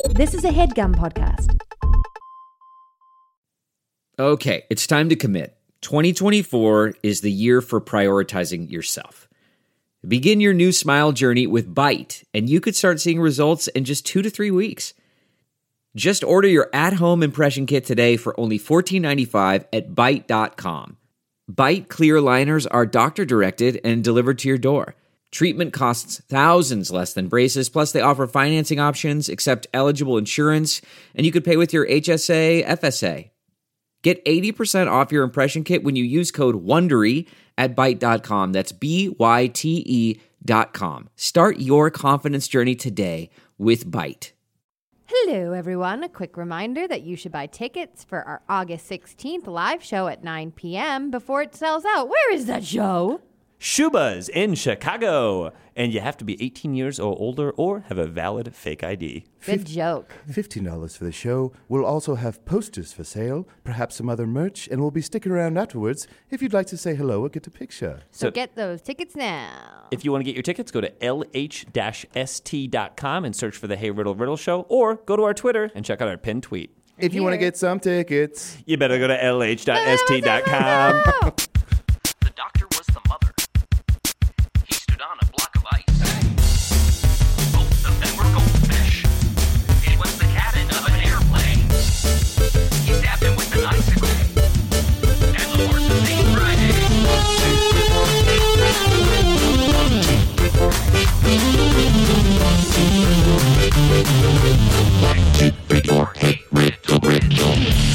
This is a HeadGum podcast. Okay, it's time to commit. 2024 is the year for prioritizing yourself. Begin your new smile journey with Byte, and you could start seeing results in just 2 to 3 weeks. Just order your at-home impression kit today for only $14.95 at Byte.com. Byte clear liners are doctor-directed and delivered to your door. Treatment costs thousands less than braces, plus they offer financing options, accept eligible insurance, and you could pay with your HSA, FSA. Get 80% off your impression kit when you use code WONDERY at Byte.com. That's BYTE.com. Start your confidence journey today with Byte. Hello, everyone. A quick reminder that you should buy tickets for our August 16th live show at 9 p.m. before it sells out. Where is that show? Schuba's in Chicago. And you have to be 18 years or older or have a valid fake ID. Good joke. $15 for the show. We'll also have posters for sale, perhaps some other merch, and we'll be sticking around afterwards if you'd like to say hello or get a picture. So get those tickets now. If you want to get your tickets, go to lh-st.com and search for the Hey Riddle Riddle Show, or go to our Twitter and check out our pinned tweet. If you want to get some tickets, you better go to lh.st.com. The doctor was the mother. He stood on a block of ice. Both of them were goldfish. It was the cabin of an airplane. He stabbed him with an icicle. And the horse's name Friday. Hey, riddle, riddle.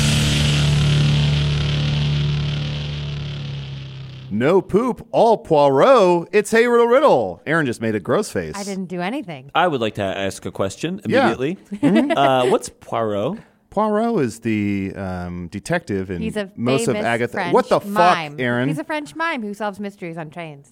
no poop, all Poirot. It's Hey Riddle Riddle. Aaron just made a gross face. I didn't do anything. I would like to ask a question immediately. What's Poirot? Poirot is the detective in He's a most of famous Agatha. French What the mime. fuck, Aaron? He's a French mime who solves mysteries on trains.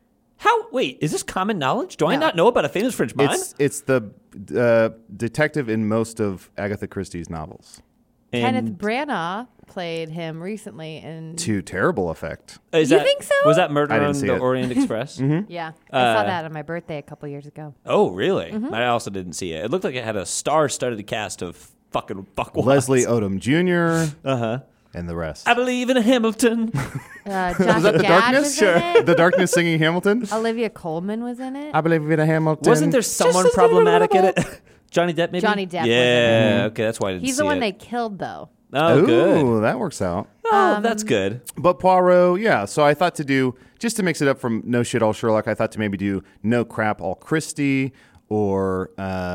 Wait, is this common knowledge? Do I No. not know about a famous French mime? It's the detective in most of Agatha Christie's novels. Kenneth Branagh played him recently in... To terrible effect. You think so? Was that Murder I didn't on see the it. Orient Express? Yeah, I saw that on my birthday a couple years ago. Oh, really? I also didn't see it. It looked like it had a star-studded cast of fucking fuckwads. Leslie Odom Jr. Uh-huh. And the rest. I believe in Hamilton. Josh Was that the Gad Darkness? was in it. The Darkness singing Hamilton? Olivia Colman was in it. I believe in a Hamilton. Wasn't there someone problematic in it? Johnny Depp, maybe? Johnny Depp was in Yeah, okay, that's why I didn't He's see the one it. they killed, though. Oh, Ooh, good. that works out. Oh, that's good. But Poirot, yeah. So I thought to do, just to mix it up from No Shit All Sherlock, I thought to maybe do No Crap All Christie or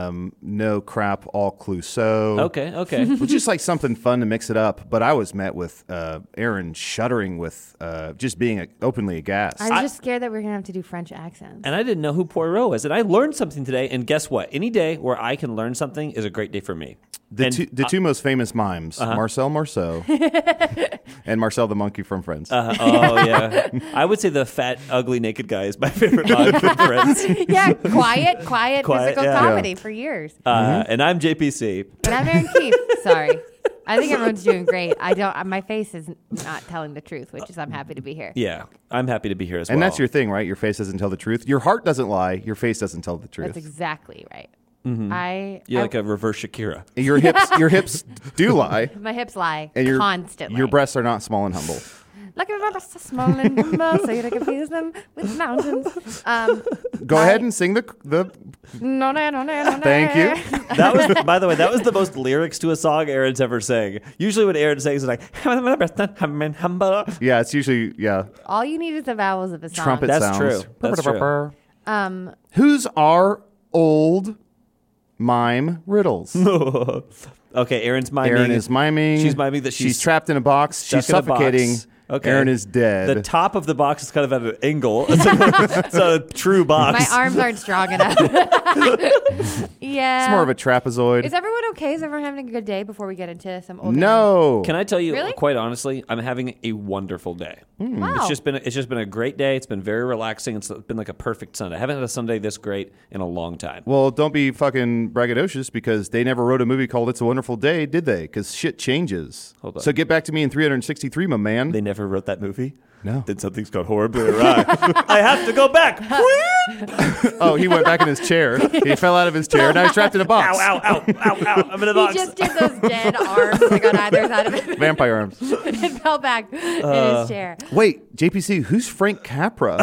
No Crap All Clouseau. Okay. Just like something fun to mix it up. But I was met with Aaron shuddering with just being openly aghast. I was just scared that we were going to have to do French accents. And I didn't know who Poirot was. And I learned something today. And guess what? Any day where I can learn something is a great day for me. The two most famous mimes, Marcel Marceau and Marcel the monkey from Friends. Oh, yeah. I would say the fat, ugly, naked guy is my favorite mime from Friends. Yeah, quiet physical yeah. comedy for years. And I'm JPC. And I'm Aaron Keith. Sorry. I think everyone's doing great. My face is not telling the truth, which is I'm happy to be here. Yeah, I'm happy to be here as well. And that's your thing, right? Your face doesn't tell the truth. Your heart doesn't lie. Your face doesn't tell the truth. That's exactly right. You're like a reverse Shakira. Your hips do lie. My hips lie And constantly. your breasts are not small and humble. Like my breasts are small and humble, so you don't confuse them with mountains. Go ahead and sing the. No. Thank you. That was, by the way, that was the most lyrics to a song Aaron's ever sang. Usually when Aaron sings, it's like, Yeah, it's usually All you need is the vowels of a song. trumpet That's sounds. true. That's true. Who's our old mime riddles? Okay, Aaron's miming. Aaron is miming. She's miming that she's trapped in a box. She's stuck in a box. suffocating. Okay. Aaron is dead. The top of the box is kind of at an angle. It's a true box. My arms aren't strong enough. Yeah. It's more of a trapezoid. Is everyone okay? Is everyone having a good day before we get into some old No. Can I tell you, Really? quite honestly, I'm having a wonderful day. Wow. It's just been a great day. It's been very relaxing. It's been like a perfect Sunday. I haven't had a Sunday this great in a long time. Well, don't be fucking braggadocious because they never wrote a movie called It's a Wonderful Day, did they? Because shit changes. Hold on. So get back to me in 363, my man. They never wrote that movie. No. Then something's gone horribly awry. I have to go back. Oh, he went back in his chair. He fell out of his chair. Now he's trapped in a box. Ow, ow, ow, ow, ow. I'm in a He box. just did those dead arms like on either side of it Vampire arms. and fell back in his chair. Wait, JPC, who's Frank Capra?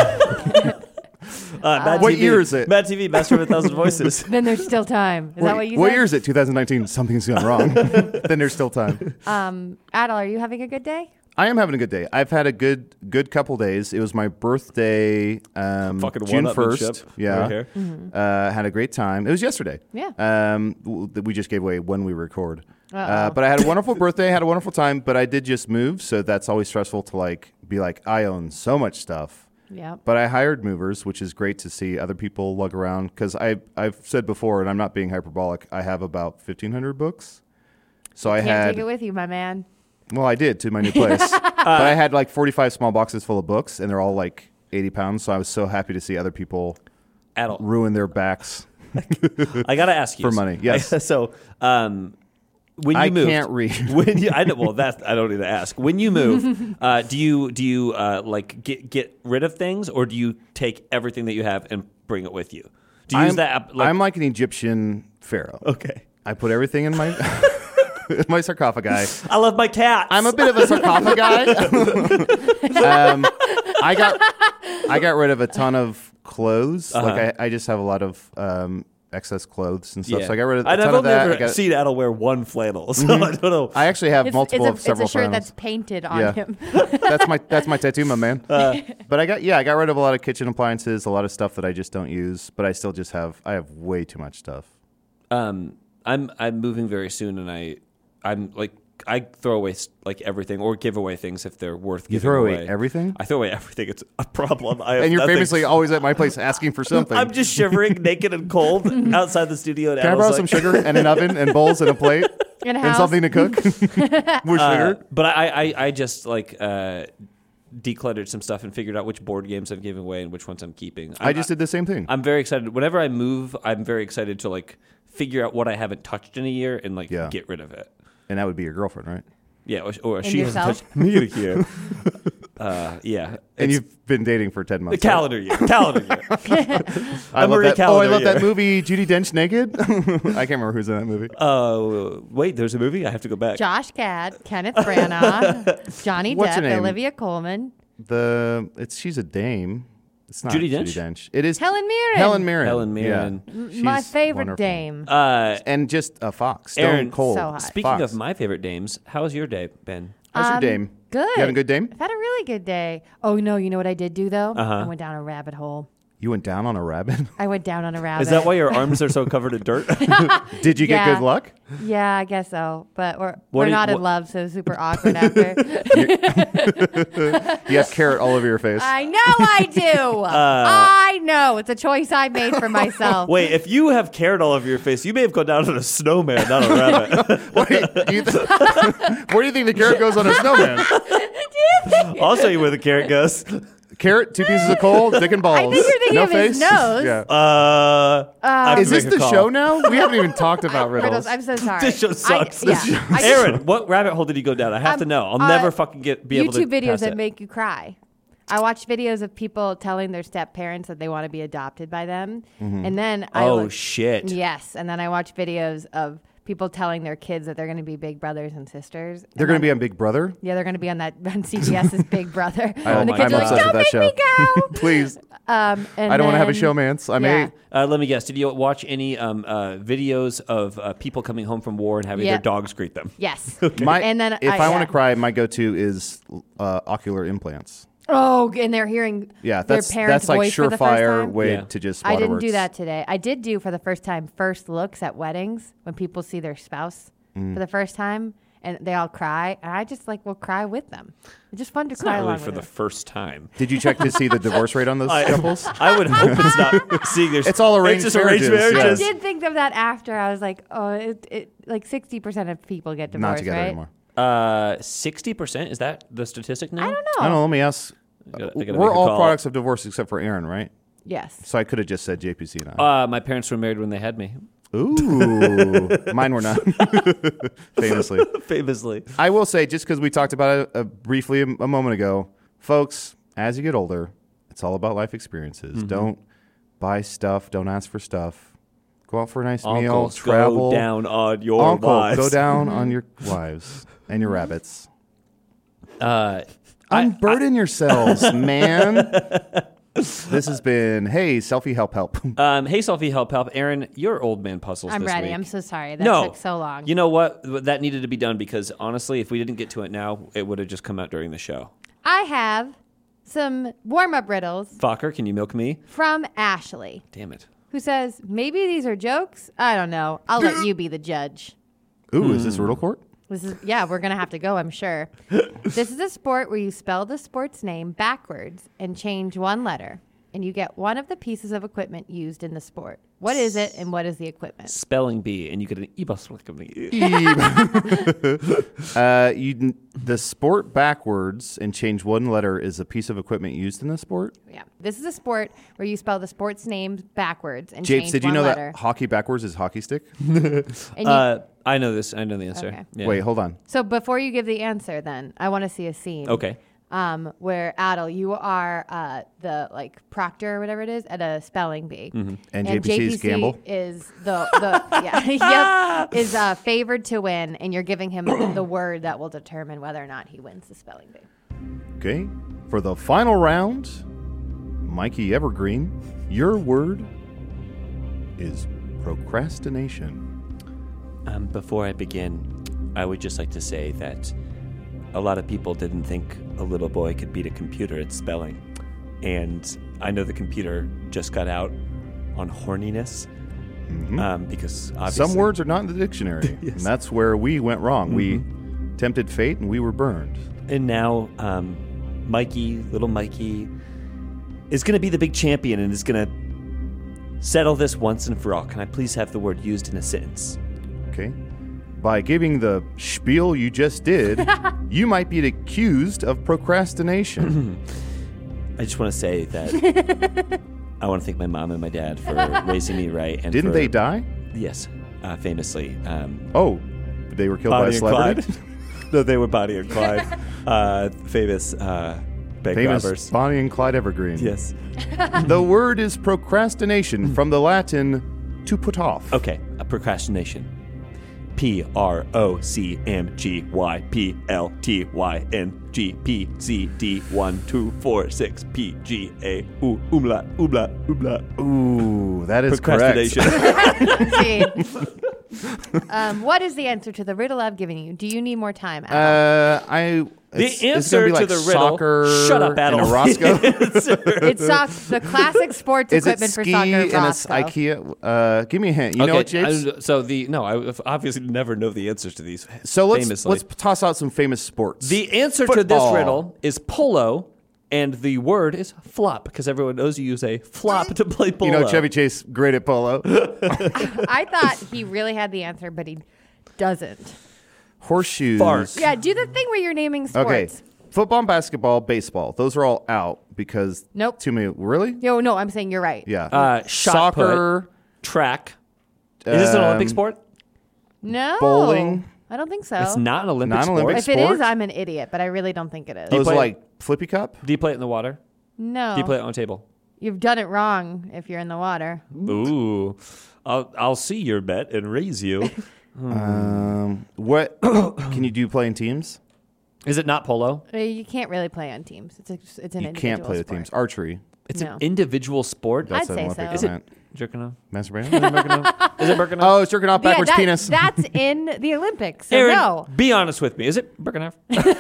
Mad What TV. year is it? Mad TV, Master of 1,000 Voices. Then there's still time. Is that what you What said? year is it? 2019. Something's gone wrong. Then there's still time. Adel, are you having a good day? I am having a good day. I've had a good couple days. It was my birthday, Fucking June one-upmanship 1st. Yeah, over here. Had a great time. It was yesterday. Yeah. We just gave away when we record. But I had a wonderful birthday. Had a wonderful time. But I did just move, so that's always stressful to be like, I own so much stuff. Yeah. But I hired movers, which is great to see other people lug around. Because I've said before, and I'm not being hyperbolic, I have about 1,500 books. So I Can't had. take it with you, my man. Well, I did to my new place. But I had 45 small boxes full of books, and they're all 80 pounds. So I was so happy to see other people Adult. ruin their backs. I got to ask you. For money, yes. So, when you I move. can't read. When you, I know, well, I don't need to ask. When you move, do you get rid of things, or do you take everything that you have and bring it with you? Do you use that? I'm like an Egyptian pharaoh. Okay. I put everything in my my sarcophagi. I love my cat. I'm a bit of a sarcophagi. I got rid of a ton of clothes. I just have a lot of excess clothes and stuff. Yeah. So I got rid of a I've ton of that. never seen Adel wear one flannel, so I don't know. I actually have multiple of it's several a shirt flannels. that's painted on Yeah. him. That's my tattoo, my man. But I got rid of a lot of kitchen appliances, a lot of stuff that I just don't use. But I still just have way too much stuff. I'm moving very soon, and I throw away everything or give away things if they're worth giving You throw away. away everything? I throw away everything. It's a problem. I have And you're nothing. famously always at my place asking for something. I'm just shivering, naked and cold outside the studio. And Can I Adel's borrow some sugar and an oven and bowls and a plate In a and house. something to cook with sugar? But I just decluttered some stuff and figured out which board games I'm giving away and which ones I'm keeping. I just did the same thing. I'm very excited. Whenever I move, I'm very excited to figure out what I haven't touched in a year and Yeah. get rid of it. And that would be your girlfriend, right? Yeah, or she yourself? hasn't touched me in a year. Yeah, And It's you've been dating for 10 the months. calendar year. Calendar year. I love Marie that. Calendar I love year. that movie, Judi Dench Naked. I can't remember who's in that movie. Wait, there's a movie. I have to go back. Josh Gad, Kenneth Branagh, Johnny What's her Depp, name? Olivia Colman, she's a dame. It's not Judi Judi Dench? Dench. It is Helen Mirren. Helen Mirren. Helen Mirren. Yeah. my She's favorite wonderful. dame. And just a fox. Stone Aaron, cold. So hot. Speaking fox. of my favorite dames, how's your day been? How's your dame? Good. You having a good dame? I've had a really good day. Oh no, you know what I did do though? Uh-huh. I went down a rabbit hole. You went down on a rabbit? I went down on a rabbit. Is that why your arms are so covered in dirt? Did you get Yeah. good luck? Yeah, I guess so. But we're What do you- not in what- love, so it's super awkward after. You have carrot all over your face. I know I do. I know. It's a choice I made for myself. Wait, if you have carrot all over your face, you may have gone down on a snowman, not a rabbit. Where do you think the carrot goes on a snowman? I'll show you where the carrot goes. Carrot, 2 pieces of coal, dick and balls. I think you're thinking no of his face? nose. Yeah. I have Is to this make a the call. show now? We haven't even talked about riddles. I'm so sorry. This show sucks. I Aaron, what rabbit hole did he go down? I have to know. I'll never fucking be able to YouTube videos pass that it. make you cry. I watch videos of people telling their step parents that they want to be adopted by them, and then shit. yes, and then I watch videos of people telling their kids that they're going to be big brothers and sisters. They're going to be on Big Brother? Yeah, they're going to be on CBS's Big Brother. Oh, and the my kids are God. like, I'm "Don't obsessed make with that me show." go." Please. And I don't want to have a then- showmance. I yeah. may. Let me guess. Did you watch any videos of people coming home from war and having Yeah. their dogs greet them? Yes. And then if I want yeah. to cry, my go-to is ocular implants. Oh, and they're hearing Yeah, their that's parents' like voice for the first surefire time. way Yeah. to just. I didn't waterworks. do that today. I did do for the first time first looks at weddings when people see their spouse Mm. for the first time and they all cry, and I just will cry with them. It's just fun to It's cry not really along for with the them. first time. Did you check to see the divorce rate on those couples? I would hope it's not seeing their. It's all arranged It's just arranged marriages, I marriages. yes. did think of that after. I was like, oh, it 60% of people get divorced, Not together right? anymore. 60%? Is that the statistic now? I don't I don't know. know. Let me ask. I gotta make We're a all call. products of divorce except for Aaron, right? Yes. So I could have just said JPC and I. My parents were married when they had me. Ooh, mine were not. Famously, Famously. I will say, just because we talked about it briefly a moment ago, folks, as you get older, it's all about life experiences. Don't buy stuff. Don't ask for stuff. Go out for a nice meal. Uncles, Travel. go down on your Uncle, wives. go down on your wives and your rabbits. I- Unburden yourselves, man. This has been, hey, selfie help. Hey, Selfie Help. Aaron, your old man puzzles I'm this ready. week. I'm so sorry. That No. took so long. You know what? That needed to be done because, honestly, if we didn't get to it now, it would have just come out during the show. I have some warm-up riddles Fokker, can you milk me? from Ashley, Damn it. who says, maybe these are jokes? I don't know. I'll let you be the judge. Ooh, is this Riddle Court? We're going to have to go, I'm sure. This is a sport where you spell the sport's name backwards and change one letter, and you get one of the pieces of equipment used in the sport. What is it, and what is the equipment? Spelling bee, and you get an e-bus company. The sport backwards and change one letter is a piece of equipment used in the sport. Yeah. This is a sport where you spell the sport's name backwards and Japes, change did you one know letter. that hockey backwards is hockey stick? And you- I know this. I know the answer. Okay. Yeah. Wait, hold on. so before you give the answer, then, I want to see a scene. Okay. Where Adel, you are the proctor or whatever it is at a spelling bee, And JPC's Gamble? is is favored to win, and you're giving him the word that will determine whether or not he wins the spelling bee. Okay. For the final round, Mikey Evergreen, your word is procrastination. Before I begin, I would just like to say that a lot of people didn't think a little boy could beat a computer at spelling. And I know the computer just got out on horniness because obviously... Some words are not in the dictionary. Yes. And that's where we went wrong. We tempted fate and we were burned. And now little Mikey, is going to be the big champion and is going to settle this once and for all. Can I please have the word used in a sentence? Okay. By giving the spiel you just did, you might be accused of procrastination. I just want to say that I want to thank my mom and my dad for raising me right. And Didn't for- they die? Yes, famously. Oh, they were killed by a Bonnie and celebrity? Clyde. No, they were Bonnie and Clyde. Famous bank Famous robbers. Bonnie and Clyde Evergreen. Yes. The word is procrastination from the Latin to put off. Okay, procrastination. PROCMGYPLTYNGPCD1246PGA umlaut. Ooh, that is correct. Procrastination. What is the answer to the riddle I've given you? Do you need more time, Adel? It's answer gonna be like to the riddle. soccer Shut up, Adel. and a Roscoe. It's the classic sports Is it equipment for ski soccer. and it's Roscoe. IKEA? Give me a hint. You know what, Japes? I obviously never know the answers to these. So famously. let's toss out some famous sports. The answer to Football. this riddle is polo, and the word is flop, because everyone knows you use a flop to play polo. You know Chevy Chase, great at polo. I thought he really had the answer, but he doesn't. Horseshoes. Fart. Yeah, do the thing where you're naming sports. Okay. Football, basketball, baseball. Those are all out because Nope. too many. Really? Yo, no, I'm saying you're right. Yeah. Shot Soccer. put, track. Is this an Olympic sport? No. Bowling. I don't think so. It's not an Olympic Non-Olympic sport. If it sport? is, I'm an idiot, but I really don't think it is. Those play- like Flippy Cup. Do you play it in the water? No. Do you play it on a table? You've done it wrong if you're in the water. Ooh. I'll see your bet and raise you. What can you do? Play in teams? Is it not polo? You can't really play on teams. It's an You individual can't play with sport. teams. Archery. It's No. an individual sport. That's I'd an say Olympic so. Is it event. jerking off? Masturbating? Is it Birkenau? Oh, it's jerking off Yeah, backwards penis. That's in the Olympics. So Aaron, no. be honest with me. Is it Birkenau?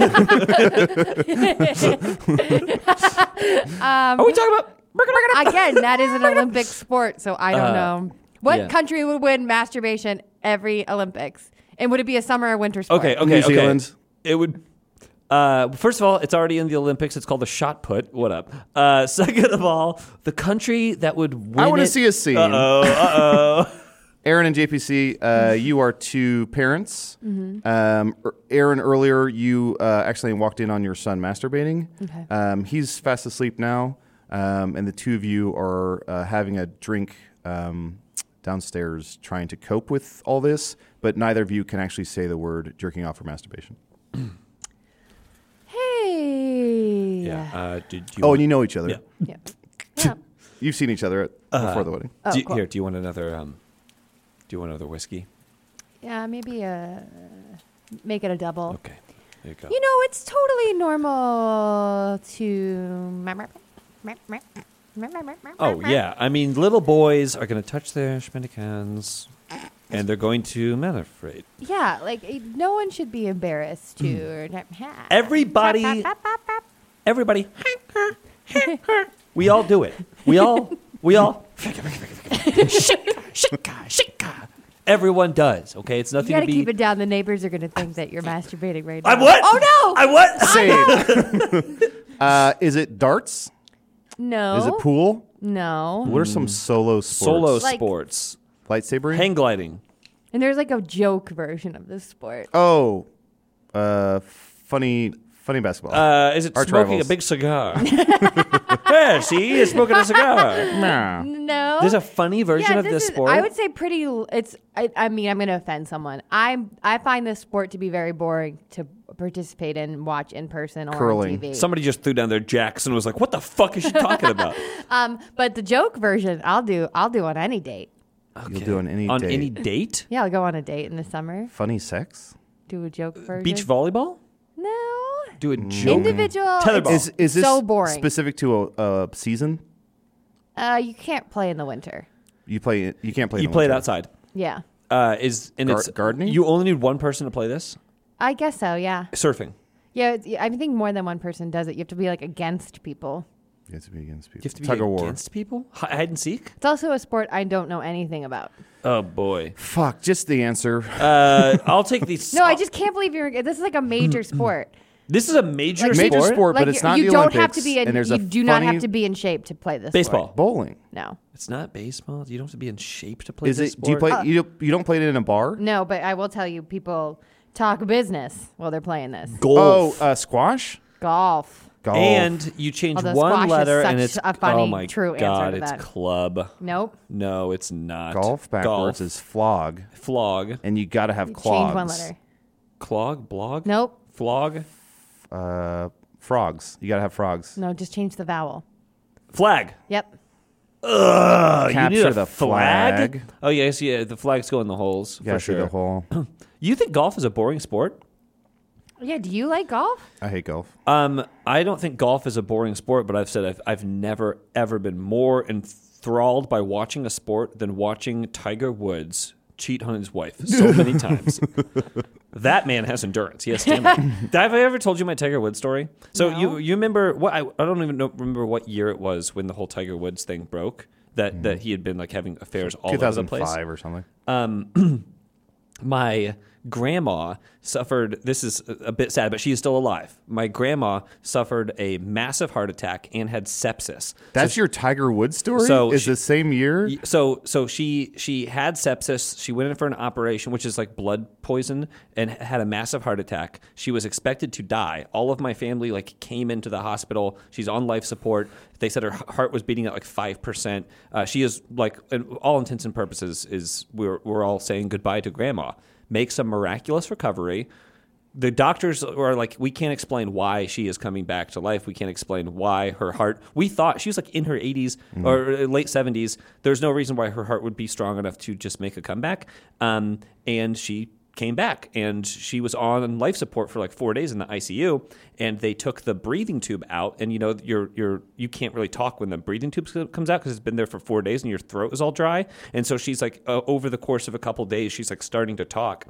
Are we talking about Birkenau? Again, that is an Olympic sport, so I don't know. What yeah. country would win masturbation every Olympics? And would it be a summer or winter sport? Okay. New Zealand. It would. First of all, it's already in the Olympics. It's called the shot put. What up? Second of all, the country that would win. I want to it- see a scene. Uh-oh. Aaron and JPC, you are two parents. Aaron, earlier you actually walked in on your son masturbating. Okay. He's fast asleep now, and the two of you are having a drink downstairs trying to cope with all this, but neither of you can actually say the word jerking off or masturbation. Hey. Yeah. Did you? Oh, and you know each other. Yeah. Yeah. Yeah. You've seen each other before the wedding. Oh, do you, cool. Here, do you want another? Do you want another whiskey? Yeah, maybe make it a double. Okay. There you go. You know, it's totally normal to. Oh yeah, I mean, little boys are going to touch their schmendicans, and they're going to manifrate. Yeah, like no one should be embarrassed to. Everybody, we all do it. We all. Shika. Everyone does. Okay, it's You nothing gotta to be. keep it down. The neighbors are gonna think that you're masturbating right now. I what? Oh no! I what? Say it. Is it darts? No. Is it pool? No. What are some solo sports? Solo Like- sports, Lightsaber? hang gliding. And there's like a joke version of this sport. Oh, funny basketball. Is it Arch smoking rivals. a big cigar? Yeah, see, he's smoking a cigar. Nah. No. There's a funny version of this this is, sport. I would say pretty. I mean, I'm going to offend someone. I find this sport to be very boring to participate in, and watch in person or Curling. on TV. Somebody just threw down their jacks and was like, "What the fuck is she talking about?" But the joke version, I'll do on any date. You'll do on any On date. any date? Yeah, I'll go on a date in the summer. Funny sex? Do a joke version. Beach volleyball? No. Do a joke? Individual. Tetherball. it's Is this so boring. specific to a season? You can't play in the winter. You can't play. You in the play it winter. outside. Yeah. It's gardening? You only need one person to play this. I guess so. Yeah. Surfing. Yeah. I think more than one person does it. You have to be like against people. You have to be against people. You have to be Tug of war. against people. Hide and seek. It's also a sport I don't know anything about. Oh boy. Fuck, just the answer. I'll take these. No, I just can't believe you're. This is like a major sport. This is a major Like, sport. Major sport, Like but it's not you the don't Olympics. have to be. and there's You a do not funny- have to be in shape to play this. Baseball. Sport. bowling. No. It's not baseball. You don't have to be in shape to play Is this it? Do you sport. play? You don't play it in a bar? No, but I will tell you, people talk business while they're playing this. Golf. Oh, squash. Golf. Golf. And you change Although one squash is letter, and such it's a funny, oh my true answer god, to it's that. club. Nope. No, it's not. golf backwards is flog, flog. and you got to have You clogs. change one letter. Clog, blog. Nope. Flog, Frogs. You got to have frogs. No, just change the vowel. flag. Yep. Capture you need a the flag. Oh yes, yeah. The flags go in the holes You got for to see sure. the hole. You think golf is a boring sport? Yeah. Do you like golf? I hate golf. I don't think golf is a boring sport, but I've said I've never ever been more enthralled by watching a sport than watching Tiger Woods cheat on his wife so many times. That man has endurance. He has stamina. Have I ever told you my Tiger Woods story? So No. you remember what? I don't even remember what year it was when the whole Tiger Woods thing broke. That he had been like having affairs all over the place. 2005 or something. My grandma suffered, this is a bit sad, but she is still alive. My grandma suffered a massive heart attack and had sepsis. That's your Tiger Woods story? So is she- the same year? So she had sepsis. She went in for an operation, which is like blood poison, and had a massive heart attack. She was expected to die. All of my family like came into the hospital. She's on life support. They said her heart was beating at like 5%. She is like, in all intents and purposes, is we're all saying goodbye to grandma. Makes a miraculous recovery. The doctors are like, we can't explain why she is coming back to life. We can't explain why her heart. We thought she was like in her 80s or late 70s. There's no reason why her heart would be strong enough to just make a comeback. And she came back, and she was on life support for like 4 days in the ICU. And they took the breathing tube out, and you know you can't really talk when the breathing tube comes out because it's been there for 4 days and your throat is all dry. And so she's like, over the course of a couple days, she's like starting to talk,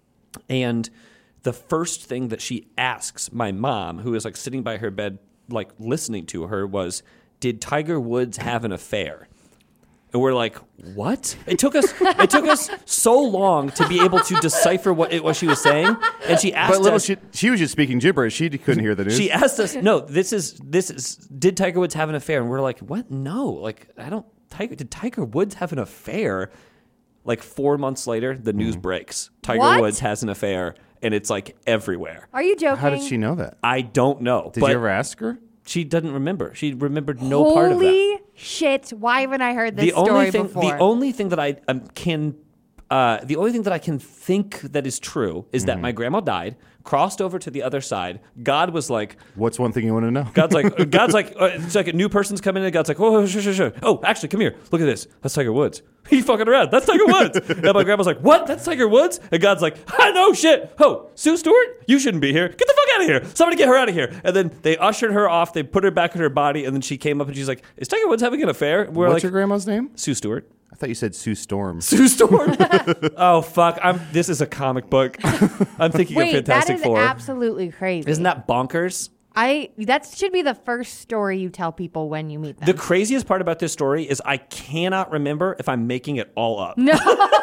and the first thing that she asks my mom, who is like sitting by her bed, like listening to her, was, "Did Tiger Woods have an affair?" And we're like, "What?" It took us so long to be able to decipher what it was she was saying. And she asked But us. she was just speaking gibberish. She couldn't hear the news. She asked us, "No, this is. Did Tiger Woods have an affair?" And we're like, "What? No. Like, I don't. Did Tiger Woods have an affair?" Like 4 months later, the news breaks. Tiger What? Woods has an affair, and it's like everywhere. Are you joking? How did she know that? I don't know. Did but you ever ask her? she doesn't remember. She remembered no part of that. Holy shit! Why haven't I heard this story before? The only thing that I can The only thing that I can think that is true is that my grandma died, crossed over to the other side. God was like, What's one thing you want to know? God's like, it's like a new person's coming in. And God's like, oh, sure. Oh, actually, come here. Look at this. That's Tiger Woods. He's fucking around. That's Tiger Woods. And my grandma's like, what? That's Tiger Woods? And God's like, I know shit. Oh, Sue Stewart? You shouldn't be here. Get the fuck out of here. Somebody get her out of here. And then they ushered her off. They put her back in her body. And then she came up and she's like, is Tiger Woods having an affair? We're What's like, your grandma's name? Sue Stewart. I thought you said Sue Storm. Sue Storm. Oh, fuck. This is a comic book. I'm thinking of Wait, that Fantastic is Four. absolutely crazy. Isn't that bonkers? That should be the first story you tell people when you meet them. The craziest part about this story is I cannot remember if I'm making it all up. No.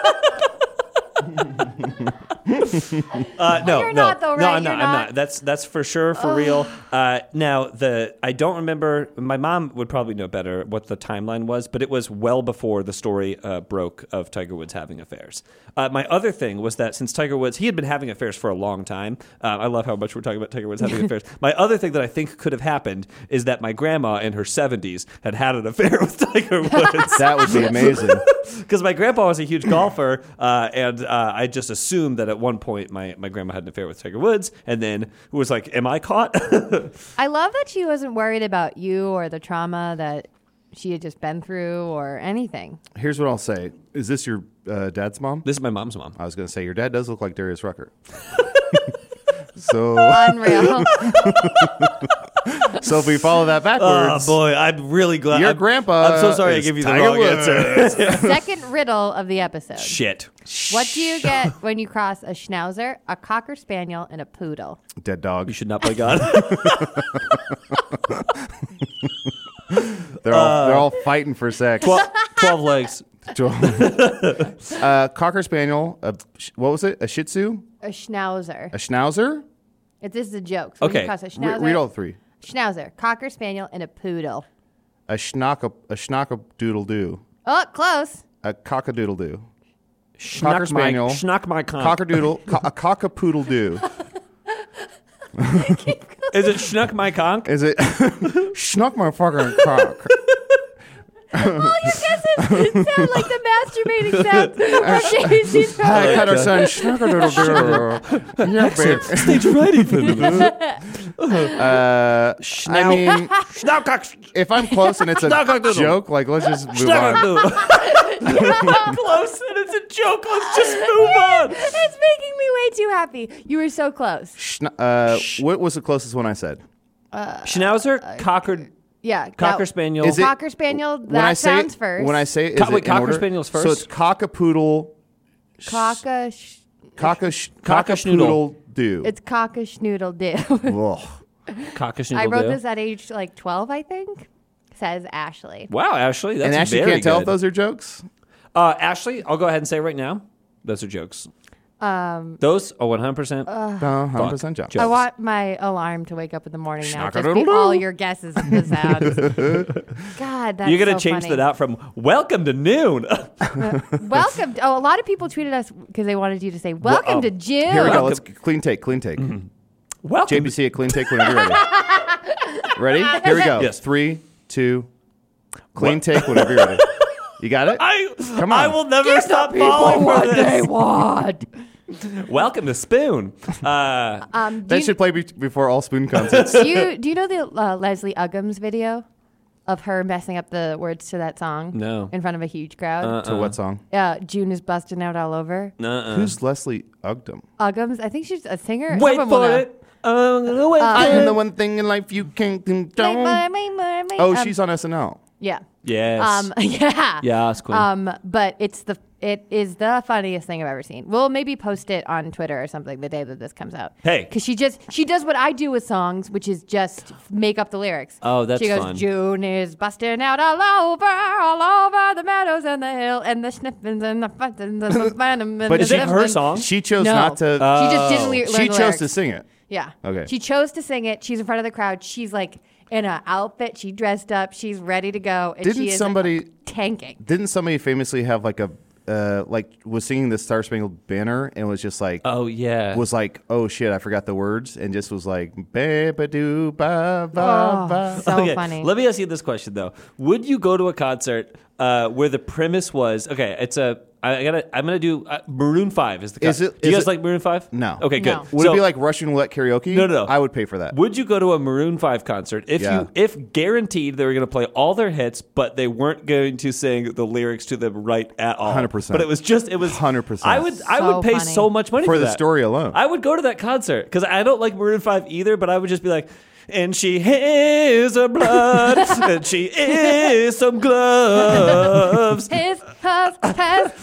No, You're not, though, no, right? I'm You're not. not? That's for sure, for real. Now, I don't remember. My mom would probably know better what the timeline was, but it was well before the story broke of Tiger Woods having affairs. My other thing was that since Tiger Woods, he had been having affairs for a long time. I love how much we're talking about Tiger Woods having affairs. My other thing that I think could have happened is that my grandma in her 70s had an affair with Tiger Woods. That would be amazing. Because my grandpa was a huge golfer, and I just assumed that at one point my grandma had an affair with Tiger Woods, and then was like, am I caught? I love that she wasn't worried about you or the trauma that she had just been through or anything. Here's what I'll say. Is this your dad's mom? This is my mom's mom. I was going to say, your dad does look like Darius Rucker. So Unreal. if we follow that Oh, backwards, boy, I'm really glad. your grandpa I'm so sorry I is gave you the Tiger wrong Woods. answer. Second riddle of the episode. Shit. What do you get when you cross a schnauzer, a cocker spaniel, and a poodle? Dead dog. You should not play God. They're all fighting for sex. 12 legs. Cocker spaniel. What was it? A Shih Tzu? A schnauzer. A Schnauzer? This is a joke. So when Okay. you cross a schnauzer, Read all three. schnauzer, cocker spaniel, and a poodle. A schnock-a-doodle doo. Oh, close. A cock-a-doodle doo. Cocker spaniel. Schnock my conch. Cocker-doodle. A cock-a-poodle doo. Is it schnuck my conch? Is it schnuck my fucking cock? All your guesses sound like the masturbating sounds of Daisy I cut our son schnuck-a-doodle-doo. Yeah, babe. Stage ready for this. I mean, Schnock cock. if I'm close and it's a Schnuck-a-doodle. joke, like, let's just move Schnock on. close and it's a joke. Let's just move on. It's making me way too happy. You were so close. What was the closest one I said? Schnauzer, cocker Yeah. Cocker Spaniel. Is it- Cocker Spaniel, When I that say sounds first. When I say it, is Wait, it in Cocker order? Spaniel's first? So it's cock-a-poodle, cock-a-schnoodle do. It's cock-a-schnoodle do. Cockish I noodle wrote do. this at age 12, I think. Says Ashley. Wow, Ashley, that's And Ashley very can't tell good. if those are jokes. Ashley, I'll go ahead and say right now, those are jokes. Those are 100%. 100% jokes. I want my alarm to wake up in the morning now. Just be Schnock-a-doodle-doo. all your guesses of the sounds. God, that's You're gonna so change funny. that out from "Welcome to Noon." Welcome. A lot of people tweeted us because they wanted you to say "Welcome to June." Here we go. Let's clean take. Welcome. JPC at clean take whenever you're ready. Ready? Here we go. Yes. 3, 2, clean take whenever you're ready. You got it? Come on. I will never stop falling for this. want. Welcome to Spoon. That should play before all spoon concerts. Do you know the Leslie Uggams video of her messing up the words to that song? No. In front of a huge crowd. To what song? June is busting out all over. Who's Leslie Ugdom? Uggams. I think she's a singer. Wait Someone will for know. it. I'm gonna wait I for am it. the one thing in life you can't condone. Oh, she's on SNL. Yeah. Yes. Yeah. Yes, Queen. But it is the funniest thing I've ever seen. We'll maybe post it on Twitter or something the day that this comes out. Hey. Because she does what I do with songs, which is just make up the lyrics. Oh, that's She goes, fun. June is busting out all over the meadows and the hill and the sniffins and the futtins and the phantom. But Is it her song? She chose No. not to. She just didn't learn she the chose lyrics. to sing it. Yeah. Okay. She chose to sing it. She's in front of the crowd. She's like in an outfit. She dressed up. She's ready to go. And Didn't she is somebody- tanking? Didn't somebody famously have like a was singing the Star Spangled Banner and was just like Oh yeah. was like, oh shit, I forgot the words, and just was like ba ba doo ba ba ba. So Okay, funny. Let me ask you this question though: would you go to a concert where the premise was it's a I'm gonna do Maroon 5 is the. Is it- do you is guys it- like Maroon 5? No. Okay, good. No. Would So- it be like Russian roulette karaoke? No. I would pay for that. Would you go to a Maroon 5 concert if guaranteed they were going to play all their hits, but they weren't going to sing the lyrics to them right at all? 100%. But it was 100%. I would So pay funny. so much money For for the that. story alone. I would go to that concert because I don't like Maroon 5 either. But I would just be like, and she is her blood, and she is some gloves. His has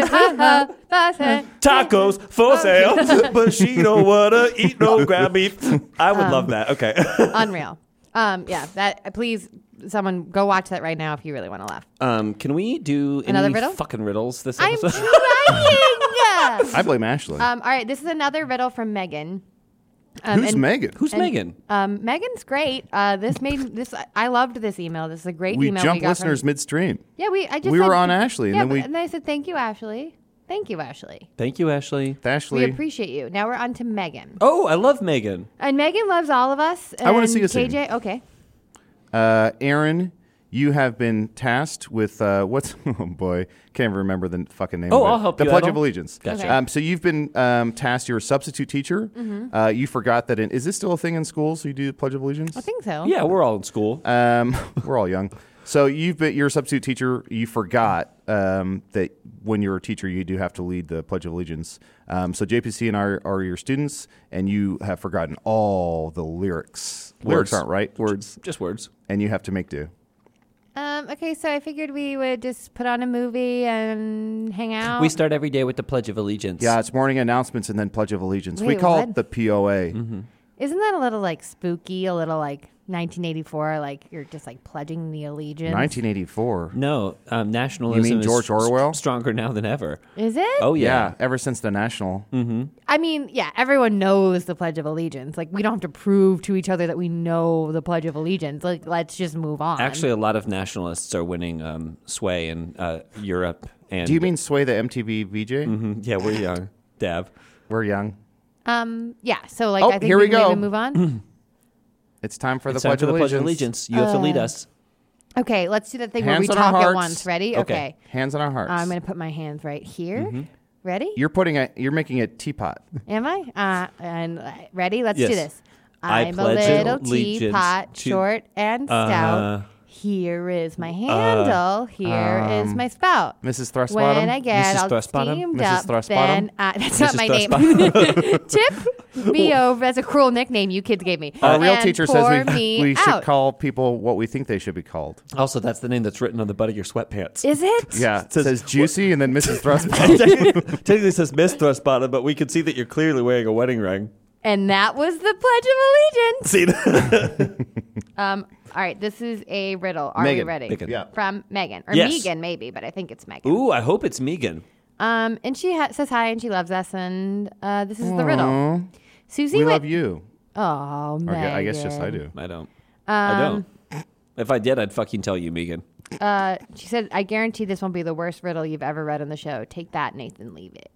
Tacos for sale, but she don't wanna eat no ground beef. I would love that. Okay. Unreal. Yeah, that please someone go watch that right now if you really want to laugh. Can we do Another any riddle? fucking riddles this I'm episode? trying. I blame Ashley. All right, this is another riddle from Megan. Who's Megan? Who's Megan? Megan's great. This made this. I loved this email. This is a great We email. jump got listeners from, midstream. Yeah, I just we said- were on Ashley, and yeah, then we- and I said thank you, Ashley. Thank you, Ashley. Thank you, Ashley. Ashley. We appreciate you. Now we're on to Megan, Oh, I love Megan. and Megan loves all of us. I wanna and see a scene. KJ. Okay. Aaron, you have been tasked with what's oh boy, can't even remember the fucking name. Oh, of it. I'll help the you, Pledge Adel. of Allegiance. Gotcha. Okay. So you've been tasked. You're a substitute teacher. You forgot that. Is this still a thing in schools? So you do the Pledge of Allegiance? I think so. Yeah, we're all in school. We're all young. So you're a substitute teacher. You forgot that when you're a teacher, you do have to lead the Pledge of Allegiance. So JPC and I are your students, and you have forgotten all the lyrics. Lyrics aren't right. Words. Just words. And you have to make do. Okay, so I figured we would just put on a movie and hang out. We start every day with the Pledge of Allegiance. Yeah, it's morning announcements and then Pledge of Allegiance. we Wait, call what? it the POA. Isn't that a little like spooky? A little like 1984, like you're just like pledging the allegiance. 1984. No, nationalism You mean George is Orwell? stronger now than ever. Is it? Oh, Yeah, yeah. ever since the National. I mean, yeah, everyone knows the Pledge of Allegiance. Like, we don't have to prove to each other that we know the Pledge of Allegiance. Like, let's just move on. Actually, a lot of nationalists are winning sway in Europe. And Do you mean Sway the MTV VJ? Yeah, we're young. Dab. We're young. yeah. So, like, Oh, I think here we we can go. maybe move on. It's time for It's the time Pledge for of the Pledge of Allegiance. Allegiance. You have to lead us. Okay, let's do that thing Hands where on we our talk at hearts. once. Ready? Okay. Okay. Hands on our hearts. I'm going to put my hands right here. Ready? You're making a teapot. Am I? And ready? Let's do Yes. this. I I'm a pledge little allegiance teapot, to- short and stout. Here is my handle. Here is my spout. Mrs. Thrustbottom? When I get Mrs. all Thrustbottom? steamed Mrs. up, Thrustbottom? then that's not Mrs. my name. Tip me over. That's a cruel nickname you kids gave me. Our real And teacher pour says me we should out. call people what we think they should be called. Also, that's the name that's written on the butt of your sweatpants. Is it? Yeah, it says Juicy and then Mrs. Thrustbottom. Technically it says Miss Thrustbottom, but we can see that you're clearly wearing a wedding ring. And that was the Pledge of Allegiance. See? All right, this is a riddle. Are Megan. we ready? Megan. Yeah. From Megan. Or Yes. Megan, maybe, but I think it's Megan. Ooh, I hope it's Megan. And she says hi and she loves us. And this is the riddle. Susie We went. love you. Oh, Or Megan. I guess just I do. I don't. I don't. If I did, I'd fucking tell you, Megan. She said, I guarantee this won't be the worst riddle you've ever read on the show. Take that, Nathan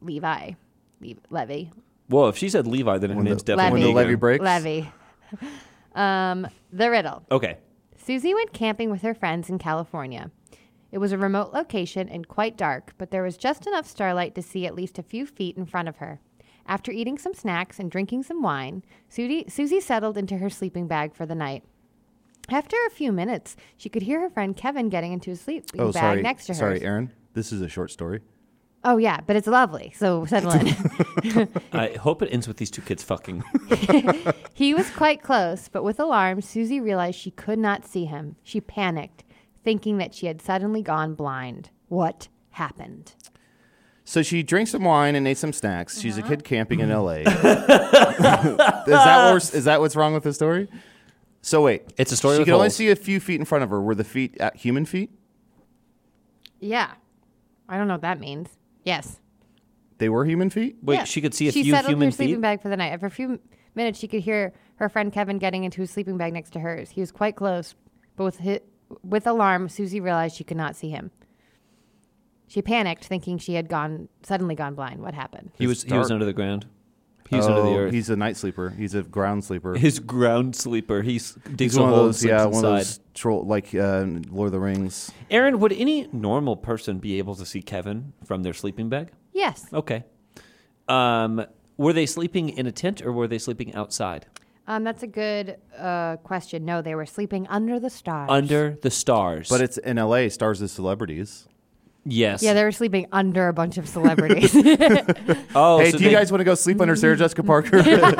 Levy. Well, if she said Levi, then her name's definitely When the Megan. levee breaks. Levy. The riddle. Okay. Susie went camping with her friends in California. It was a remote location and quite dark, but there was just enough starlight to see at least a few feet in front of her. After eating some snacks and drinking some wine, Susie settled into her sleeping bag for the night. After a few minutes, she could hear her friend Kevin getting into his sleeping Oh, bag sorry. next to her. Sorry, Aaron. This is a short story. Oh, yeah, but it's lovely, so settle in. I hope it ends with these two kids fucking. He was quite close, but with alarm, Susie realized she could not see him. She panicked, thinking that she had suddenly gone blind. What happened? So she drank some wine and ate some snacks. She's a Uh-huh. kid camping in L.A. is that what's wrong with the story? So wait. It's a story She with could only holes. see a few feet in front of her. Were the feet human feet? Yeah. I don't know what that means. Yes. They were human feet? Wait, Yeah. she could see a she few settled human her sleeping feet? bag for the night. After a few minutes, she could hear her friend Kevin getting into his sleeping bag next to hers. He was quite close, but with alarm, Susie realized she could not see him. She panicked, thinking she had suddenly gone blind. What happened? He was dark. under the ground. He's under the earth. He's a night sleeper. He's a ground sleeper. His ground sleeper. He digs He's a one of hole those, and sleeps one inside. of those troll, like Lord of the Rings. Aaron, would any normal person be able to see Kevin from their sleeping bag? Yes. Okay. Were they sleeping in a tent or were they sleeping outside? That's a good question. No, they were sleeping under the stars. Under the stars. But it's in L.A. Stars of celebrities. yes. Yeah, they were sleeping under a bunch of celebrities. Oh, Hey, so do you they- guys want to go sleep under Sarah Jessica Parker?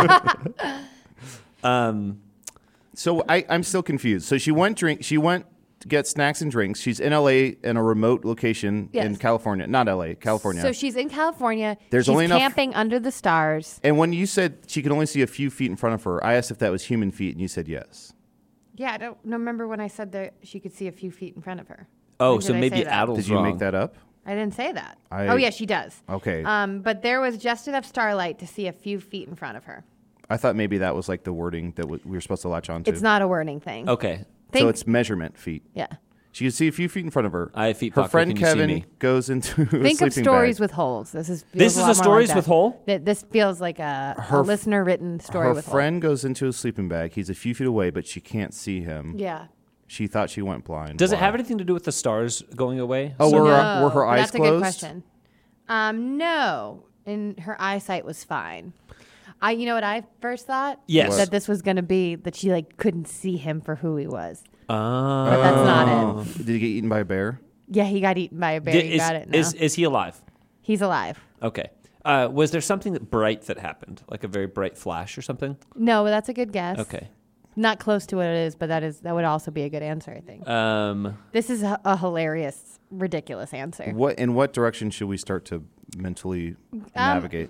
So I'm still confused. So she went to get snacks and drinks. She's in L.A. in a remote location in Yes. California. Not L.A., California. So she's in California. There's she's only enough- camping under the stars. and when you said she could only see a few feet in front of her, I asked if that was human feet, and you said yes. Yeah, I don't remember when I said that she could see a few feet in front of her. Oh, When so did I maybe say that? Adel's Did you wrong. make that up? I didn't say that. I- Oh, yeah, she does. Okay. But there was just enough starlight to see a few feet in front of her. I thought maybe that was like the wording that we were supposed to latch on to. It's not a wording thing. Okay. So Think- it's measurement feet. Yeah. She could see a few feet in front of her. I have feet, Her Parker. friend Can you see Kevin me? goes into a Think of sleeping stories bag. with holes. This is This is lot a more stories like with that. hole? This feels like a listener written story Her with friend goes into a sleeping bag. He's a few feet away, but she can't see him. hole. Yeah. She thought she went blind. Does it Why? have anything to do with the stars going away? Oh, were No, her eyes that's closed? a good question. No, and her eyesight was fine. You know what I first thought? Yes. That this was going to be that she like couldn't see him for who he was. Oh. But that's not it. Did he get eaten by a bear? Yeah, he got eaten by a bear. You got it now. Is he alive? He's alive. Okay. Was there something bright that happened, like a very bright flash or something? No, but that's a good guess. Okay. Not close to what it is, but that would also be a good answer, I think. This is a hilarious, ridiculous answer. In what direction should we start to mentally navigate?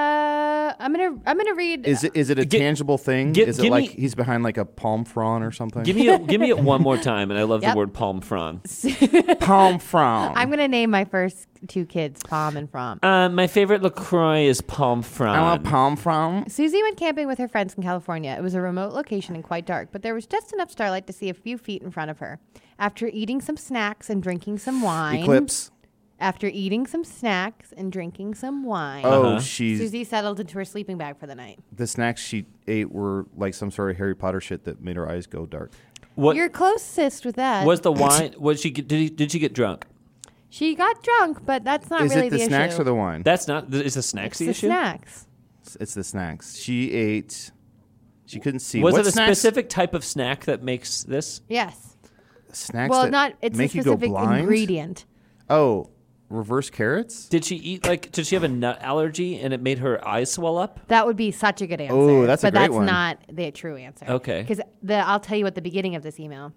I'm gonna read. Is it a tangible thing? Is it give like me- he's behind like a palm frond or something? give me it one more time, and I love Yep. the word palm frond. palm frond. I'm gonna name my first two kids Palm and From. My favorite LaCroix is palm frond. I want palm frond. Susie went camping with her friends in California. It was a remote location and quite dark, but there was just enough starlight to see a few feet in front of her. After eating some snacks and drinking some wine. Eclipse. After eating some snacks and drinking some wine. Oh, Susie settled into her sleeping bag for the night. the snacks she ate were like some sort of Harry Potter shit that made her eyes go dark. What You're closest with that. was the wine? Was she? Did she get drunk? She got drunk, but that's not Is really it the snacks issue. or the wine? That's not. Is the snacks It's the the issue? snacks. It's the snacks. She ate. She couldn't see. Was What it a snacks? specific type of snack that makes this? Yes. snacks? Well, that not. It's a make you go specific blind? ingredient. Oh, reverse carrots. Did she eat did she have a nut allergy and it made her eyes swell up? That would be such a good answer. Oh, that's a but great that's one. not the true answer. Okay. Because I'll tell you what the beginning of this email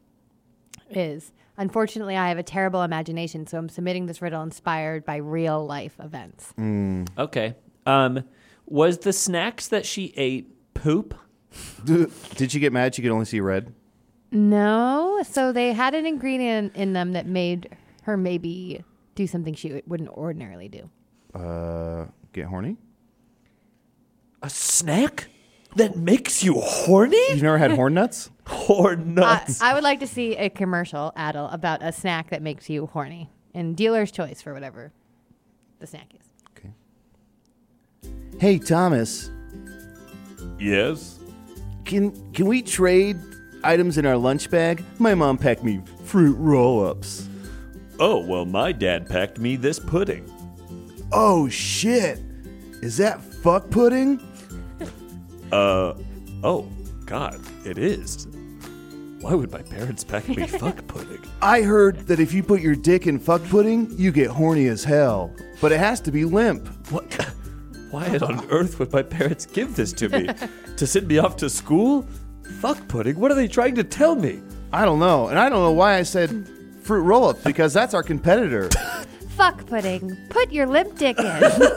is. Unfortunately, I have a terrible imagination, so I'm submitting this riddle inspired by real life events. Okay. Was the snacks that she ate poop? Did she get mad? She could only see red. No, so they had an ingredient in them that made her maybe do something she wouldn't ordinarily do. Get horny. A snack that makes you horny? You've never had horn nuts? Or nuts? I would like to see a commercial, Adel, about a snack that makes you horny, and dealer's choice for whatever the snack is. Okay. Hey Thomas, Yes. can we trade items in our lunch bag? My mom packed me fruit roll-ups. Oh, well, my dad packed me this pudding. Oh shit! Is that fuck pudding? Oh, God, it is. Why would my parents pack me fuck pudding? I heard that if you put your dick in fuck pudding, you get horny as hell. But it has to be limp. What? Why on earth would my parents give this to me? To send me off to school? Fuck pudding? What are they trying to tell me? I don't know. And I don't know why I said fruit roll-ups, because that's our competitor. Fuck pudding. Put your limp dick in.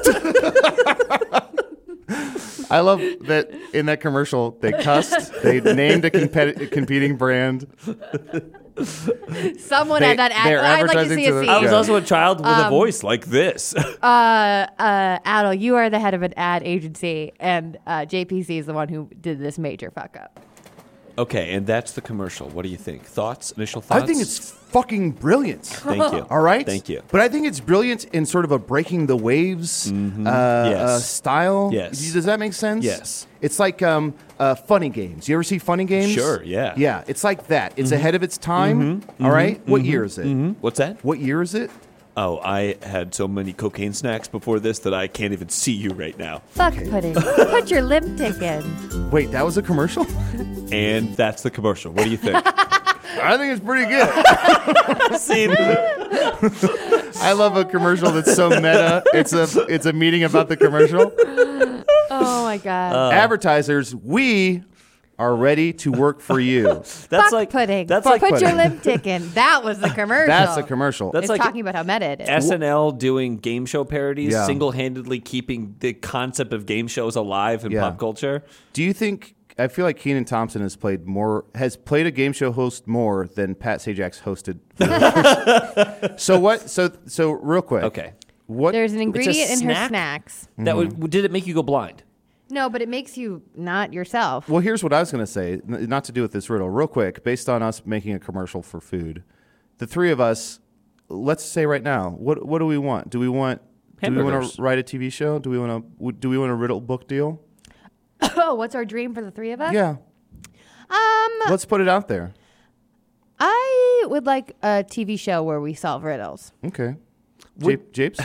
I love that in that commercial, they cussed. They named a competing brand. Someone They- had that ad. they're I'd like to advertising see to a the- scene. I was Yeah. also a child with a voice like this. Adel, you are the head of an ad agency, and JPC is the one who did this major fuck up. Okay, and that's the commercial. What do you think? Thoughts? Initial thoughts? I think it's fucking brilliant. Thank you. All right? Thank you. But I think it's brilliant in sort of a breaking the waves Yes. style. Yes. Does that make sense? Yes. It's like Funny Games. You ever see Funny Games? Sure, yeah. Yeah, it's like that. It's ahead of its time. All right? What year is it? What's that? What year is it? Oh, I had so many cocaine snacks before this that I can't even see you right now. Fuck pudding. Put your lipstick in. Wait, that was a commercial? And that's the commercial. What do you think? I think it's pretty good. See, I love a commercial that's so meta. It's a meeting about the commercial. Oh my god. Advertisers, we are ready to work for you. that's Fuck like pudding. That's Put like your pudding. lipstick in. That was the commercial. That's a commercial. That's It's like talking about how meta it is. SNL doing game show parodies, Yeah. single-handedly keeping the concept of game shows alive in Yeah. pop culture. Do you think? I feel like Kenan Thompson has played a game show host more than Pat Sajak's hosted. So what? So real quick. Okay. What? There's an ingredient in her snack? snacks. That did it make you go blind? No, but it makes you not yourself. Well, here's what I was going to say. Not to do with this riddle, real quick. Based on us making a commercial for food, the three of us. Let's say right now, what do we want? Do we want Hamburgers. to write a TV show? Do we want a riddle book deal? Oh, what's our dream for the three of us? Yeah. Let's put it out there. I would like a TV show where we solve riddles. Okay. Japes?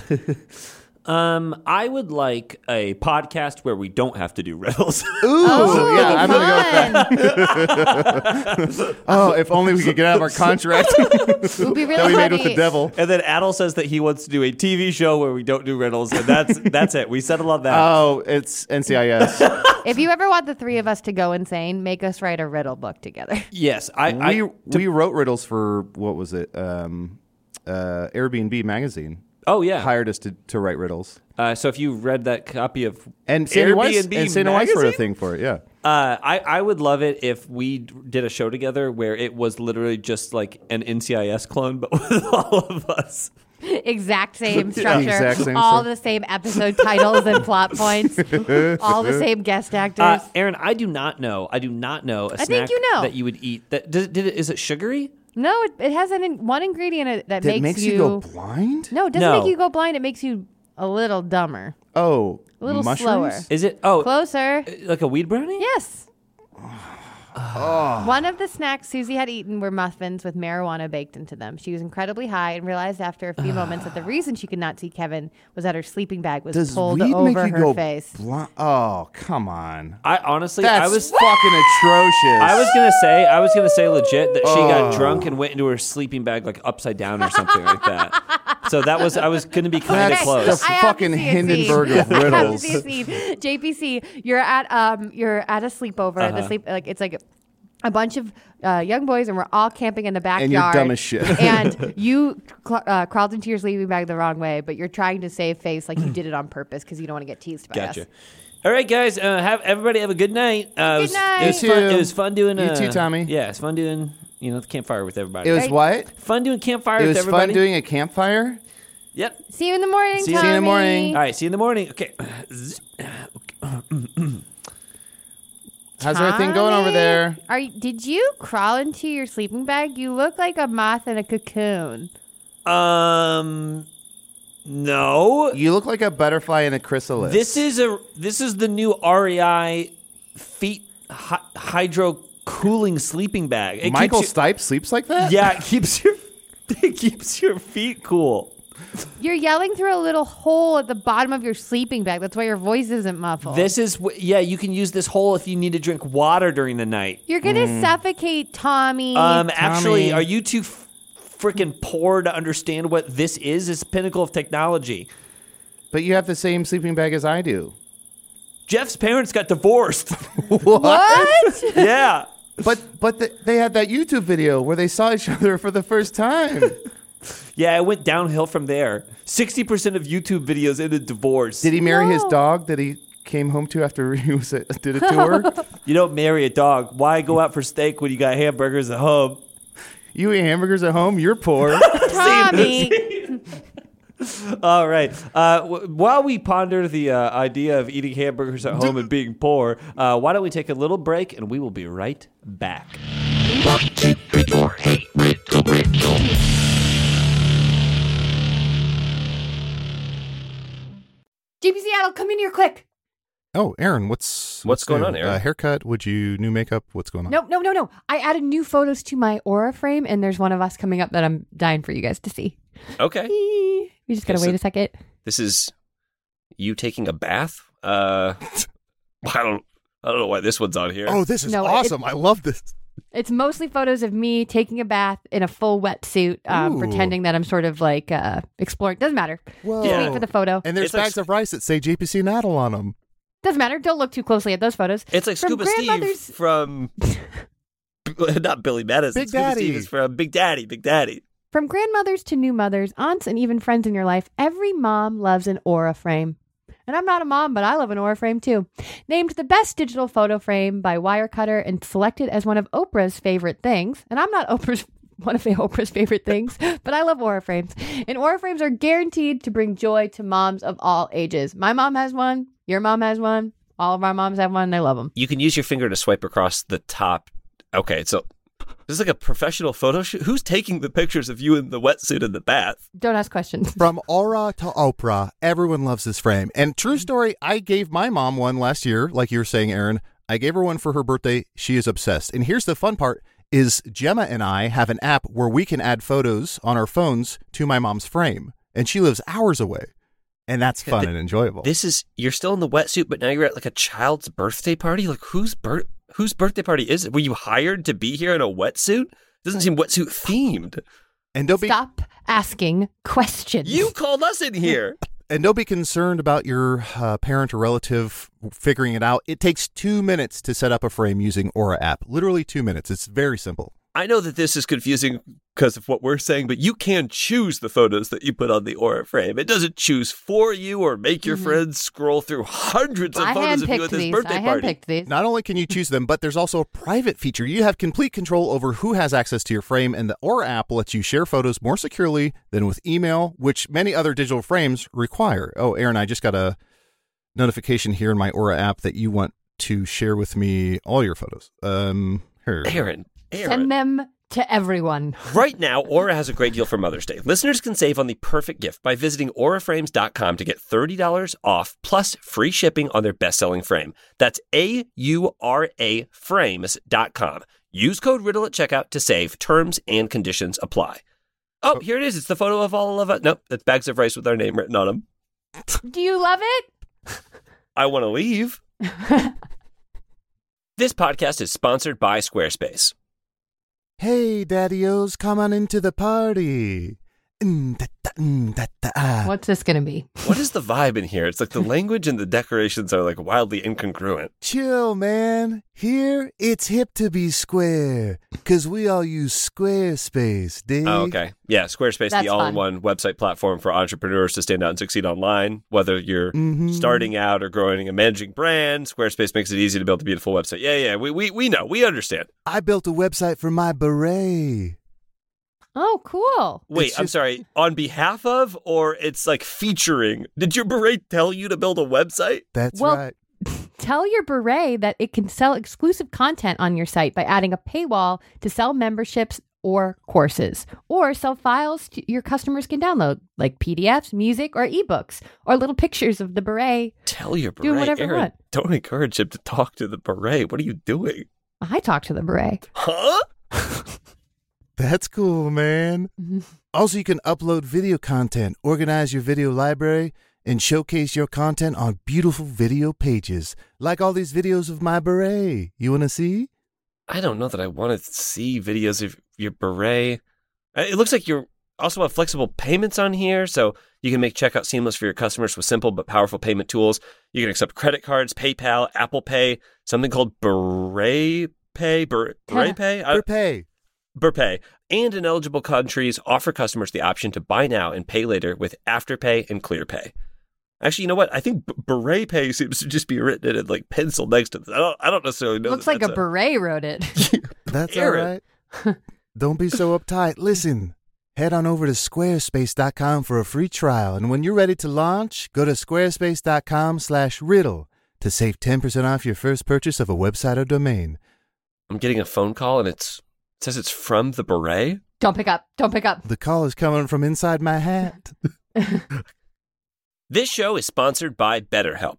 I would like a podcast where we don't have to do riddles. Ooh, yeah, I'm going to go with that. that. Oh, if only we could get out of our contract It would be that really we made with funny. the devil. And then Adel says that he wants to do a TV show where we don't do riddles, and that's it. We settle on that. Oh, it's NCIS. If you ever want the three of us to go insane, make us write a riddle book together. Yes, we wrote riddles for, what was it? Airbnb magazine. Oh yeah. Hired us to write riddles. So if you read that copy of And Santa Weiss, Airbnb and Santa Weiss wrote a magazine? thing for it, yeah. I would love it if we did a show together where it was literally just like an NCIS clone, but with all of us. Exact same structure. Exact same all structure. the same episode titles and plot points. All the same guest actors. Aaron, I do not know a snack think you know. that you would eat. Is it sugary? No, it has one ingredient in it that That makes you go blind? No, it doesn't No. make you go blind. It makes you a little dumber. Oh, A little mushrooms? slower. Is it? Oh, Closer. like a weed brownie? Yes. One of the snacks Susie had eaten were muffins with marijuana baked into them. She was incredibly high and realized after a few moments that the reason she could not see Kevin was that her sleeping bag was Does pulled weed over make you her go face. blind? Oh, come on. I honestly, That's I was fucking atrocious. I was gonna say legit that she got drunk and went into her sleeping bag like upside down or something like that. So I was gonna be kind of That's close. the I have fucking to see a Hindenburg scene. of I have to riddles. see a scene. JPC, you're at a sleepover. It's like a bunch of young boys, and we're all camping in the backyard. And you're dumb as shit. And you crawled into your sleeping bag the wrong way, but you're trying to save face like you did it on purpose because you don't want to get teased by Gotcha. us. All right, guys. Everybody have a good night. Good night. It was You fun. too. It was fun doing. You too, Tommy. Yeah, it's fun doing. The campfire with everybody. It was Right. what? fun doing campfire It with was everybody. fun doing a campfire? Yep. See you in the morning, See you Tommy. in the morning. All right. See you in the morning. Okay. How's everything going over there? Did you crawl into your sleeping bag? You look like a moth in a cocoon. No. You look like a butterfly in a chrysalis. This is the new REI feet hydro cooling sleeping bag. It Michael keeps Stipe sleeps like that? Yeah, it keeps your feet cool. You're yelling through a little hole at the bottom of your sleeping bag. That's why your voice isn't muffled. You can use this hole if you need to drink water during the night. You're gonna suffocate Tommy. Actually, are you too freaking poor to understand what this is? It's pinnacle of technology. But you have the same sleeping bag as I do. Jeff's parents got divorced. What? Yeah. But they had that YouTube video where they saw each other for the first time. Yeah, it went downhill from there. 60% of YouTube videos ended divorce. Did he marry his No. dog that he came home to after he did a tour? You don't marry a dog. Why go out for steak when you got hamburgers at home? You eat hamburgers at home? You're poor. Tommy. All right. While we ponder the idea of eating hamburgers at home and being poor, why don't we take a little break and we will be right back. 1, 2, 3, 4, hey, riddle. JP Seattle, come in here quick. Oh, Aaron, what's going new? on, Aaron? Haircut? Would you new makeup? What's going on? No. I added new photos to my Aura frame, and there's one of us coming up that I'm dying for you guys to see. Okay. We just gotta Okay, wait a second. This is you taking a bath? I don't know why this one's on here. Oh, this is No, awesome. I love this. It's mostly photos of me taking a bath in a full wetsuit, Ooh. pretending that I'm sort of like exploring. Doesn't matter. Whoa. Just wait for the photo. And there's It's like bags of rice that say JPC Naddle on them. Doesn't matter. Don't look too closely at those photos. It's like From Scuba Steve grandmother's- from not Billy Madison. Big Scuba Daddy. Steve is from Big Daddy. From grandmothers to new mothers, aunts, and even friends in your life, every mom loves an Aura frame. And I'm not a mom, but I love an Aura frame too. Named the best digital photo frame by Wirecutter and selected as one of Oprah's favorite things. And I'm not one of Oprah's favorite things, but I love Aura frames. And Aura frames are guaranteed to bring joy to moms of all ages. My mom has one. Your mom has one. All of our moms have one. And I love them. You can use your finger to swipe across the top. Okay, so this is like a professional photo shoot. Who's taking the pictures of you in the wetsuit in the bath? Don't ask questions. From Aura to Oprah, everyone loves this frame. And true story, I gave my mom one last year, like you were saying, Aaron. I gave her one for her birthday. She is obsessed. And here's the fun part is Gemma and I have an app where we can add photos on our phones to my mom's frame. And she lives hours away. And that's fun and enjoyable. You're still in the wetsuit, but now you're at like a child's birthday party? Like whose birthday party is it? Were you hired to be here in a wetsuit? Doesn't seem wetsuit themed. And don't be Stop asking questions. You called us in here. And don't be concerned about your parent or relative figuring it out. It takes 2 minutes to set up a frame using Aura app. Literally 2 minutes. It's very simple. I know that this is confusing because of what we're saying, but you can choose the photos that you put on the Aura frame. It doesn't choose for you or make your friends scroll through hundreds of I photos of you handpicked at this these. birthday I party. handpicked these. Not only can you choose them, but there's also a private feature. You have complete control over who has access to your frame, and the Aura app lets you share photos more securely than with email, which many other digital frames require. Oh, Aaron, I just got a notification here in my Aura app that you want to share with me all your photos. Here. Aaron. Send them to everyone. Right now, Aura has a great deal for Mother's Day. Listeners can save on the perfect gift by visiting auraframes.com to get $30 off plus free shipping on their best-selling frame. That's AURA frames.com. Use code RIDDLE at checkout to save. Terms and conditions apply. Oh, here it is. It's the photo of all of us. Nope, that's bags of rice with our name written on them. Do you love it? I want to leave. This podcast is sponsored by Squarespace. Hey, daddy-os, come on into the party. What's this going to be? What is the vibe in here? It's like the language and the decorations are like wildly incongruent. Chill, man. Here, it's hip to be square, because we all use Squarespace, dig? Oh, okay. Yeah, Squarespace, That's the all-in-one website platform for entrepreneurs to stand out and succeed online. Whether you're starting out or growing and managing brands, Squarespace makes it easy to build a beautiful website. Yeah, we know. We understand. I built a website for my beret. Oh, cool. Wait, It's I'm just- sorry. On behalf of, or it's like featuring? Did your beret tell you to build a website? That's Well, right. Tell your beret that it can sell exclusive content on your site by adding a paywall to sell memberships or courses, or sell files your customers can download, like PDFs, music, or ebooks, or little pictures of the beret. Tell your beret, Do whatever you Aaron. want. Don't encourage him to talk to the beret. What are you doing? I talk to the beret. Huh? That's cool, man. Also, you can upload video content, organize your video library, and showcase your content on beautiful video pages, like all these videos of my beret. You want to see? I don't know that I want to see videos of your beret. It looks like you also have flexible payments on here, so you can make checkout seamless for your customers with simple but powerful payment tools. You can accept credit cards, PayPal, Apple Pay, something called Beret Pay, Beret Pay? Prepay. Burpay, and in eligible countries offer customers the option to buy now and pay later with Afterpay and ClearPay. Actually, you know what? I think Beret Pay seems to just be written in like pencil next to this. I don't necessarily know. Looks that like a that's beret wrote it. That's Aaron. all right. Don't be so uptight. Listen. Head on over to squarespace.com for a free trial, and when you're ready to launch, go to squarespace.com/riddle to save 10% off your first purchase of a website or domain. I'm getting a phone call and it says it's from the Beret. Don't pick up. Don't pick up. The call is coming from inside my hat. This show is sponsored by BetterHelp.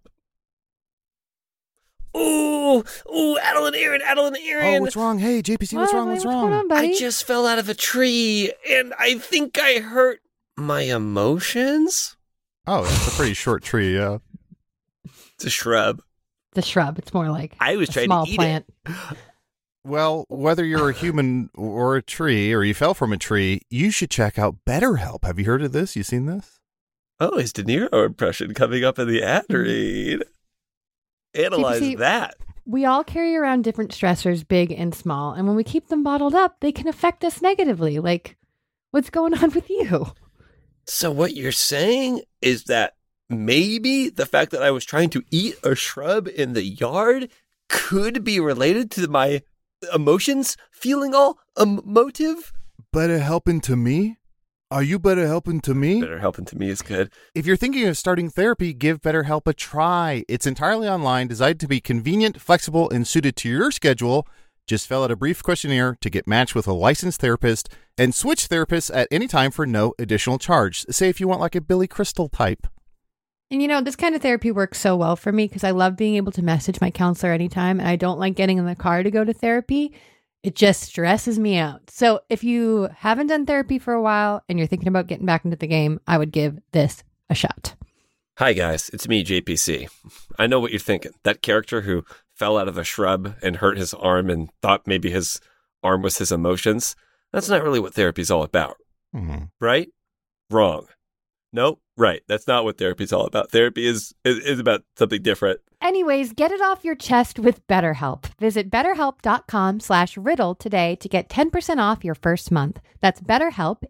Ooh, Adeline, Aaron. Oh, what's wrong? Hey, JPC, what's wrong? What's going wrong? on, buddy? I just fell out of a tree and I think I hurt my emotions. Oh, that's a pretty short tree, yeah. It's a shrub. The shrub. It's more like I was a trying small to eat plant. it. Well, whether you're a human or a tree, or you fell from a tree, you should check out BetterHelp. Have you heard of this? You seen this? Oh, his De Niro impression coming up in the ad read. Analyze JPC, that. We all carry around different stressors, big and small, and when we keep them bottled up, they can affect us negatively. Like, what's going on with you? So what you're saying is that maybe the fact that I was trying to eat a shrub in the yard could be related to my emotions feeling all emotive? Better helping to me? Are you better helping to me? Better helping to me is good. If you're thinking of starting therapy, give BetterHelp a try. It's entirely online, designed to be convenient, flexible, and suited to your schedule. Just fill out a brief questionnaire to get matched with a licensed therapist and switch therapists at any time for no additional charge. Say if you want like a Billy Crystal type. And you know, this kind of therapy works so well for me because I love being able to message my counselor anytime, and I don't like getting in the car to go to therapy. It just stresses me out. So if you haven't done therapy for a while and you're thinking about getting back into the game, I would give this a shot. Hi, guys. It's me, JPC. I know what you're thinking. That character who fell out of a shrub and hurt his arm and thought maybe his arm was his emotions. That's not really what therapy's all about. Mm-hmm. Right? Wrong. Nope. Right. That's not what therapy's all about. Therapy is about something different. Anyways, get it off your chest with BetterHelp. Visit BetterHelp.com/riddle today to get 10% off your first month. That's BetterHelp,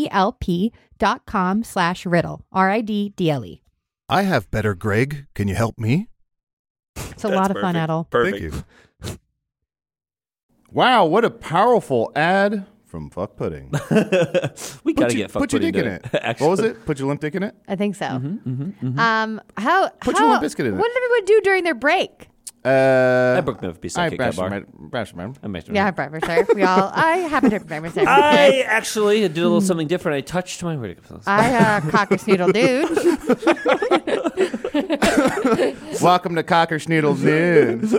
HELP.com/riddle, RIDDLE. I have better, Greg. Can you help me? It's a lot of fun, Adel. Perfect. Thank you. Wow, what a powerful ad from Fuck Pudding. We gotta get fuck Put your pudding dick in to it. Actually. What was it? Put your limp dick in it? I think so. Put How your Limp Bizkit in it. What did everyone do during their break? I broke no piece I of cake bar. Yeah, breakfast, sorry. I haven't had breakfast. I actually did a little something different. I touched my Cocker Snoodle dude. Welcome to Cocker Schnoodle News.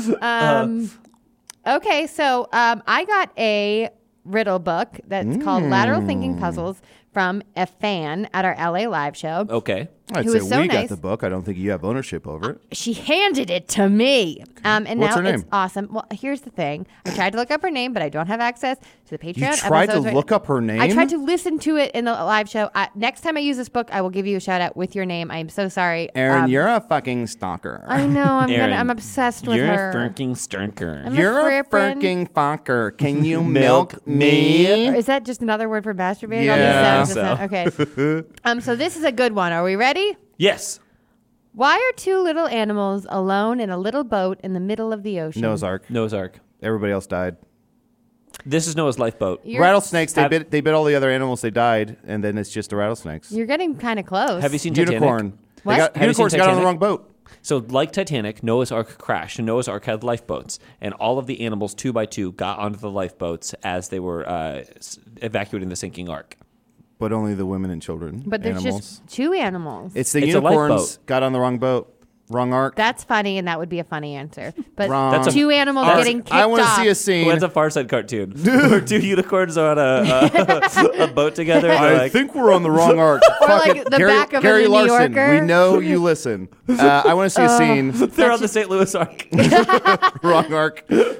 Okay, so I got a riddle book that's called Lateral Thinking Puzzles from a fan at our LA live show. Okay. I'd Who say is so we got nice. the book. I don't think you have ownership over it. She handed it to me. And What's now her it's name? awesome. Well, here's the thing. I tried to look up her name, but I don't have access to the Patreon. You tried to episodes look up her name? I tried to listen to it in the live show. Next time I use this book, I will give you a shout out with your name. I am so sorry. Aaron, you're a fucking stalker. I know. Aaron, I'm obsessed with You're her. a freaking stinker. I'm You're a frippin'. freaking fucker. Can you milk me? Or is that just another word for masturbating? Yeah. All these sounds okay. So this is a good one. Are we ready? Yes. Why are two little animals alone in a little boat in the middle of the ocean? Noah's Ark. Noah's Ark. Everybody else died. This is Noah's lifeboat. Rattlesnakes. They bit all the other animals. They died, and then it's just the rattlesnakes. You're getting kind of close. Have you seen Titanic? Unicorn. What? Have you Unicorns seen got on the Titanic? wrong boat. So, like Titanic, Noah's Ark crashed, and Noah's Ark had lifeboats, and all of the animals, 2 by 2, got onto the lifeboats as they were evacuating the sinking ark. But only the women and children. But there's animals. just two animals. It's the It's a unicorns lifeboat. got on the wrong boat. Wrong ark. That's funny, and that would be a funny answer. But Wrong. That's a- two animals Ark. getting kicked I want to off. see a scene. Well, that's a Far Side cartoon where 2 unicorns are on a boat together. And they're I like, think we're on the wrong ark. Or like Fucking the back of Gary a New Larson. Yorker. We know you listen. I want to see a scene. they're on the St. Louis Ark. Wrong ark.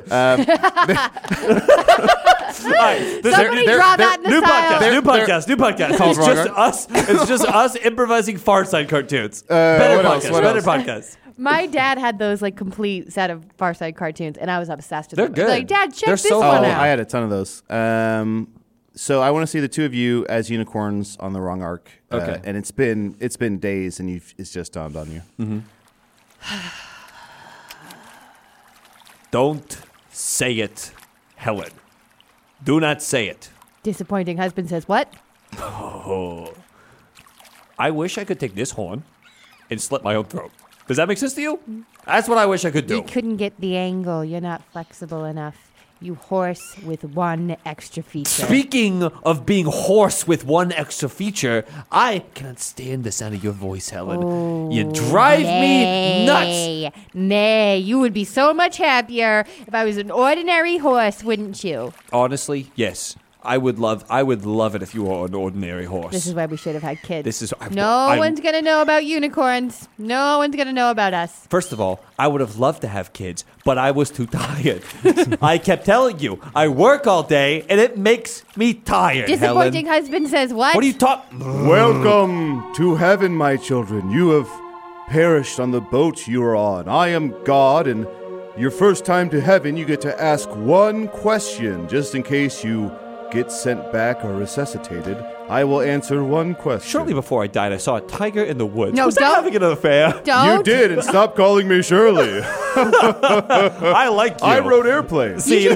Somebody draw that in the New style. podcast. New podcast. Called It's Wrong just Ark? us. It's just us improvising Far Side cartoons. what Better else? podcast. What Better else? podcast. My dad had those like complete set of Far Side cartoons, and I was obsessed with They're them. good. Like, Dad, check They're this so one funny. out. I had a ton of those. So I want to see the two of you as unicorns on the wrong ark. Okay. And it's been days, and it's just dawned on you. Don't say it, Helen. Do not say it. Disappointing husband says, what? Oh. I wish I could take this horn and slit my own throat. Does that make sense to you? That's what I wish I could do. You couldn't get the angle. You're not flexible enough. You horse with one extra feature. Speaking of being hoarse with one extra feature, I cannot stand the sound of your voice, Helen. You drive me nuts. Nay, you would be so much happier if I was an ordinary horse, wouldn't you? Honestly, yes. I would love it if you were an ordinary horse. This is why we should have had kids. No one's going to know about unicorns. No one's going to know about us. First of all, I would have loved to have kids, but I was too tired. I kept telling you, I work all day, and it makes me tired, Disappointing Helen. husband says what? What are you talking? Welcome to heaven, my children. You have perished on the boat you are on. I am God, and your first time to heaven, you get to ask one question, just in case you get sent back or resuscitated. I will answer one question. Shortly before I died, I saw a tiger in the woods. No, was I don't. having an affair? Don't. You did, and stop calling me Shirley. I like you. I wrote Airplane. See,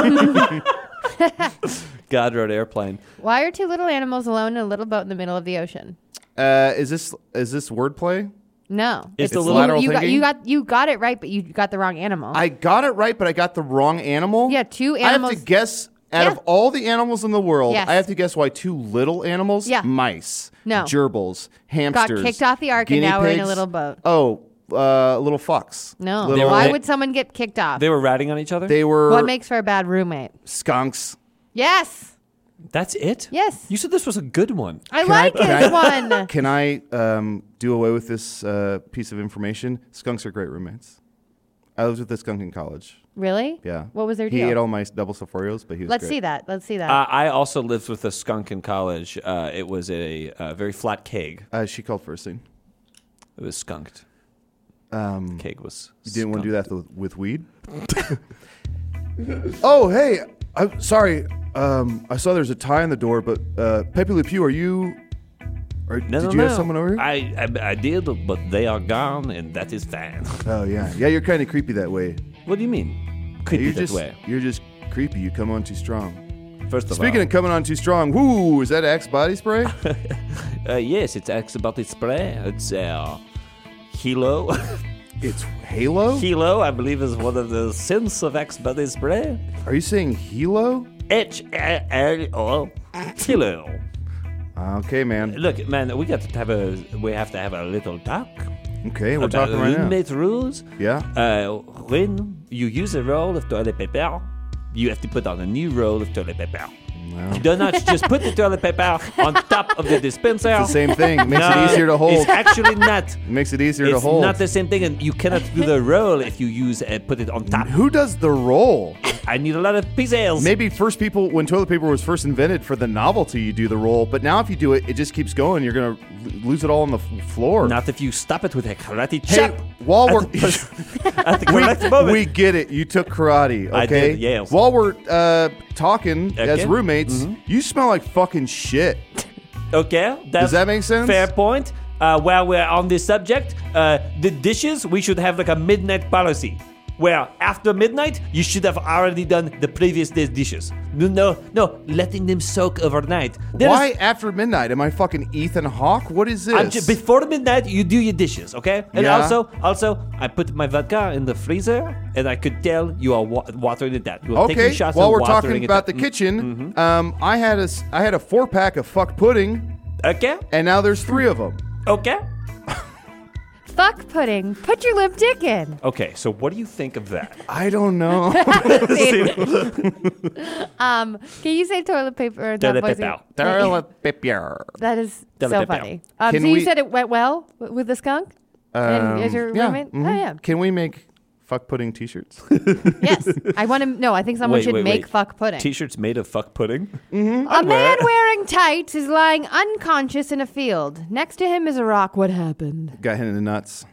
God wrote Airplane. Why are two little animals alone in a little boat in the middle of the ocean? Is this wordplay? No. It's the you- little- lateral you got, thinking? you got it right, but you got the wrong animal. I got it right, but I got the wrong animal. Yeah, two I have animals- to guess. Out of all the animals in the world, Yes. I have to guess why two little animals, Yeah. mice, No. gerbils, got hamsters, kicked off the ark and guinea now we're in a pigs. little boat. Oh, little fucks. No. Little- Why would someone get kicked off? They were ratting on each other? They were What makes for a bad roommate? skunks. Yes. That's it? Yes. You said this was a good one. I like this one. Can I do away with this piece of information? Skunks are great roommates. I lived with a skunk in college. Really? Yeah. What was their He deal? ate all my double Safarios, but he was Let's great. see that. Let's see that. I also lived with a skunk in college. It was a very flat keg. She called first thing. It was skunked. Keg was You didn't want to do that with weed? Oh, hey. I'm sorry. I saw there's a tie on the door, but Pepe Le Pew, are you... did you have someone over here? I did, but they are gone, and that is fine. Oh, yeah. Yeah, you're kind of creepy that way. What do you mean? Creepy You're that way. You're just creepy. You come on too strong. First of Speaking all, of coming on too strong, whoo, is that Axe body spray? yes, it's Axe body spray. It's Hilo. It's Halo? Hilo, I believe, is one of the scents of Axe body spray. Are you saying Hilo? H-L-O. Hilo. Okay, man. Look, man, we have to have a little talk. Okay, we're about talking right now. roommate rules. Yeah. When you use a roll of toilet paper, you have to put on a new roll of toilet paper. You do not just put the toilet paper on top of the dispenser. It's the same thing. It makes No, it easier to hold. It's actually not. It makes it easier to It's hold. not the same thing, and you cannot do the roll if you put it on top. Who does the roll? I need a lot of pieces. Maybe first people, when toilet paper was first invented for the novelty, you do the roll. But now if you do it, it just keeps going. You're going to lose it all on the floor. Not if you stop it with a karate Hey, chop. while we're... At the correct moment. we get it. You took karate, okay? I did, yes. While we're talking as Okay. roommates, you smell like fucking shit. Okay, Does that make sense? Fair point. While we're on this subject, the dishes, we should have like a midnight policy. Where after midnight, you should have already done the previous day's dishes. No, letting them soak overnight. Why after midnight? Am I fucking Ethan Hawke? What is this? Before midnight, you do your dishes, okay? And Yeah. also, I put my vodka in the freezer, and I could tell you are watering it down. You are taking Okay, shots while and we're watering talking it about the down. kitchen, I had a 4-pack of fuck pudding, Okay, and now there's 3 of them. okay. Fuck pudding. Put your limp dick in. Okay, so what do you think of that? I don't know. Can you say toilet paper? in that Toilet voice paper. again? Toilet paper. That is Toilet so paper. funny. Can So you we- said it went well with the skunk? And as your yeah, roommate? mhm. Oh, yeah. Can we make fuck pudding t-shirts? Yes. I want to. No, I think someone should make fuck pudding. T-shirts made of fuck pudding? A man wearing tights is lying unconscious in a field. Next to him is a rock. What happened? Got hit in the nuts.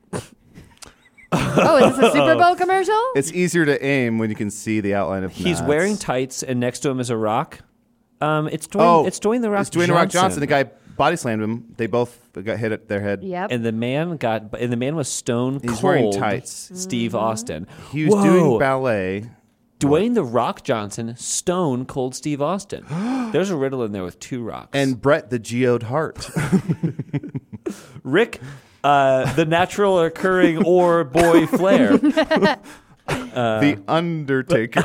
Oh, is this a Super Bowl commercial? It's easier to aim when you can see the outline of He's nuts. wearing tights, and next to him is a rock. It's Dwayne the Rock. It's Dwayne the Rock Johnson. The guy body slammed him. They both got hit at their head. Yep. And the man was stone He's cold. wearing tights. Steve Austin. He was doing ballet, Dwayne The Rock Johnson, Stone Cold Steve Austin. There's a riddle in there with 2 rocks. And Bret the Geode Hart. Rick, the natural occurring ore boy Flair. The Undertaker.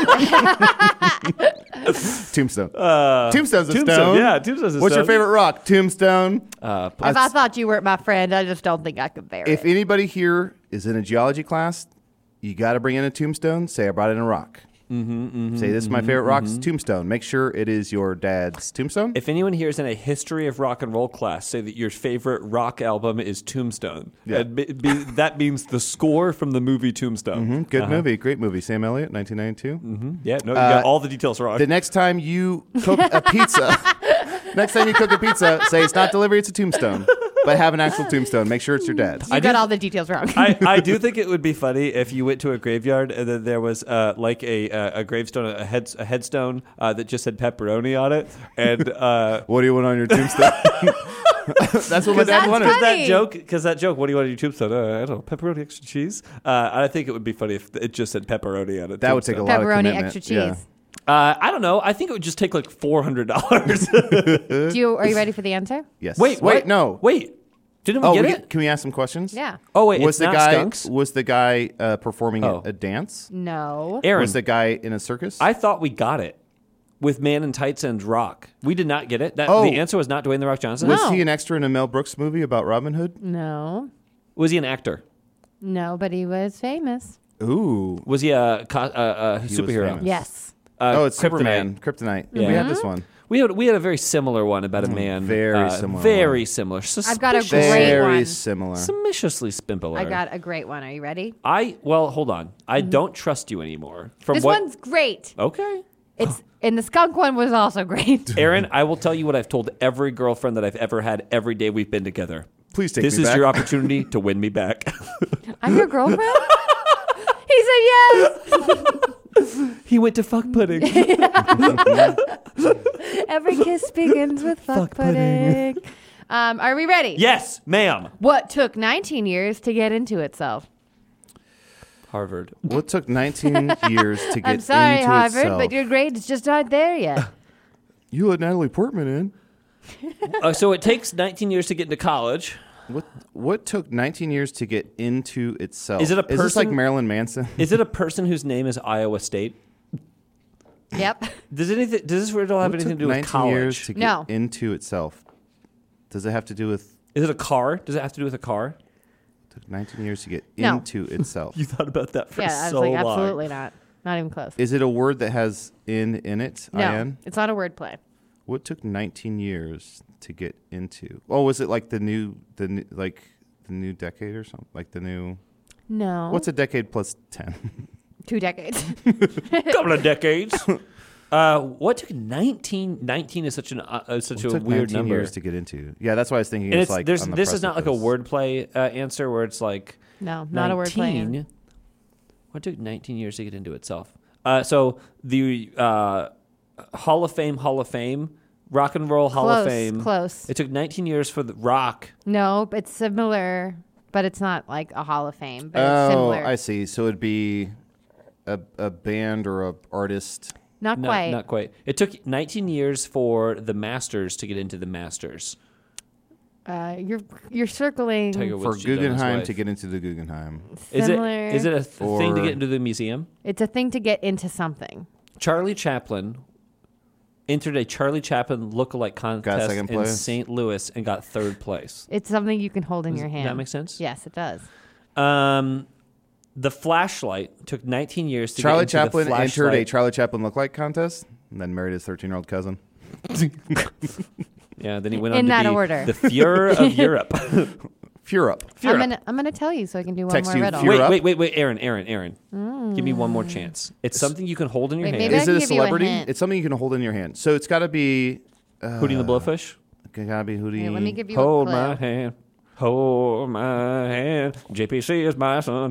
Tombstone. Tombstone's a Tombstone, stone. yeah, Tombstone's a What's your stone. favorite rock? Tombstone. If I thought you weren't my friend, I just don't think I could bear If it. anybody here is in a geology class, you got to bring in a tombstone. Say, I brought in a rock. Say, this is my favorite rock. It's tombstone. Make sure it is your dad's tombstone. If anyone here is in a history of rock and roll class, say that your favorite rock album is Tombstone. Yeah. And that means the score from the movie Tombstone. Good movie. Great movie. Sam Elliott, 1992. Yeah, no, you got all the details wrong. The next time you cook a pizza, say it's not delivery, it's a tombstone. But have an actual tombstone. Make sure it's your dad's. You got all the details wrong. I do think it would be funny if you went to a graveyard and then there was like a gravestone, a headstone that just said pepperoni on it. And What do you want on your tombstone? That's what my dad That's wanted. funny. Because that joke, what do you want on your tombstone? I don't know, pepperoni extra cheese. I think it would be funny if it just said pepperoni on it. That would take a lot of Pepperoni, commitment. extra cheese. Yeah. I don't know. I think it would just take like $400. Are you ready for the answer? Yes. Wait, Wait, what? no. Wait. Didn't we Oh, get it? can we ask some questions? Yeah. Oh, wait, Was it's the not guy skunks? was the guy performing Oh. a dance? No. Aaron, Was the guy in a circus? I thought we got it with Man in Tights and Rock. We did not get it. Oh. The answer was not Dwayne The Rock Johnson? Was No. he an extra in a Mel Brooks movie about Robin Hood? No. Was he an actor? No, but he was famous. Ooh. Was he a He was superhero? famous. Yes. It's Kryptonite. Superman. Kryptonite. We had this one. We had a very similar one about a man. very similar Very one. similar. I've got a Suspiciously- great Very one. similar. Suspiciously spimpeler. I got a great one. Are you ready? Well, hold on. I don't trust you anymore. From This what? one's great. Okay. And the skunk one was also great. Aaron, I will tell you what I've told every girlfriend that I've ever had every day we've been together. Please take This me is back. your opportunity to win me back. I'm your girlfriend? He said yes. He went to fuck pudding. Every kiss begins with fuck pudding. Are we ready? Yes, ma'am. What took 19 years to get into itself? Harvard. What took 19 years to get I'm sorry, into Harvard, itself? but your grades just aren't there yet. You let Natalie Portman in. So it takes 19 years to get into college. What took 19 years to get into itself? Is it a Is this like person- Marilyn Manson? Is it a person whose name is Iowa State? Yep. Does this riddle have What anything took to do with 19 years college? to get No. into itself? Does it have to do with Is it a car? Does it have to do with a car? took 19 years to get No. into itself? You thought about that for Yeah, I was so like, long. absolutely not. Not even close. Is it a word that has in it? No, IN? it's not a word play. What took 19 years to get into? Oh, was it like the new decade or something? Like the new No. What's a decade plus 10? 2 decades. Couple of decades. What took 19? 19 is such What a took weird 19 number. years to get into? Yeah, that's why I was thinking And it's like on the this is not like a precipice. wordplay answer where it's like No, not a word play. 19. What took 19 years to get into itself? So the Hall of Fame, Rock and Roll Hall of Close, Fame. close. It took 19 years for the rock. No, it's similar, but it's not like a Hall of Fame. But it's Oh, similar. I see. So it'd be a band or a artist. Not No, quite. not quite. It took 19 years for the Masters to get into the Masters. You're circling. Tiger For Woods cheated on his Guggenheim wife. to get into the Guggenheim. Similar. Is it a thing to Or- get into the museum? It's a thing to get into something. Charlie Chaplin entered a Charlie Chaplin lookalike contest second in place. St. Louis and got third place. It's something you can hold in your hand. That make sense? Yes, it does. The flashlight took 19 years to Charlie get into Chaplin the entered a flashlight. Charlie Chaplin lookalike contest and then married his 13-year-old cousin. Yeah, then he went In on to that be order. the Fuhrer of Europe. Fuhrer. I'm gonna tell you so I can do one Text more you riddle. Fuhrer. Wait, Aaron. Give me one more chance. It's something you can hold in your Wait, hand. maybe I Is can it a give you a celebrity? hint. It's something you can hold in your hand. So it's got to be Hootie and the Blowfish? gotta be Hootie. Here, let me give you Hold a clue. my hand. Hold my hand. JPC is my son.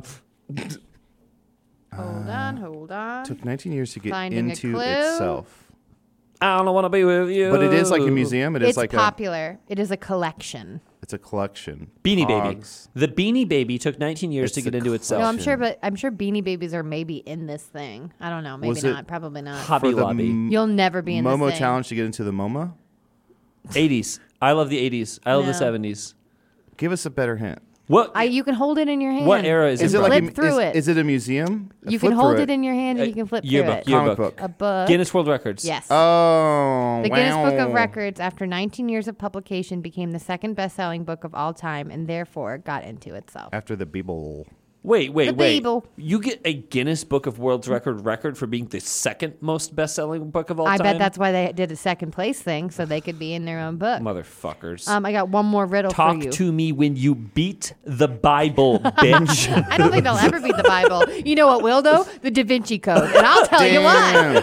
Hold on. Took 19 years to get Finding a into clue. itself. I don't want to be with you. But it is like a museum. It is It's like popular. It is a collection. it's a collection. Beanie Baby. Pogs. The Beanie Baby took 19 years to It's get a into itself. No, I'm sure, but I'm sure Beanie Babies are maybe in this thing. I don't know. Maybe Was it not. Probably not. Hobby For the Lobby. You'll never be in Momo this thing. challenge to get into the MoMA. 80s. I love the 80s. I love the No. 70s. Give us a better hint. What? You can hold it in your hand. What era is Is it it from? like Flip through it. Is it a museum? You Flip can hold through it in your hand and you can flip yearbook, through it. Comic yearbook. book. A book. Guinness World Records. Yes. Oh, The Guinness Book of wow. Records, after 19 years of publication, became the second best-selling book of all time, and therefore got into itself. After the Bible. Wait. The Bible. You get a Guinness Book of World record for being the second most best-selling book of all I time? bet that's why they did a second place thing, so they could be in their own book. Motherfuckers. I got one more riddle Talk for you. to me when you beat the Bible, bitch. I don't think they'll ever beat the Bible. You know what will, though? The Da Vinci Code. And I'll tell you why.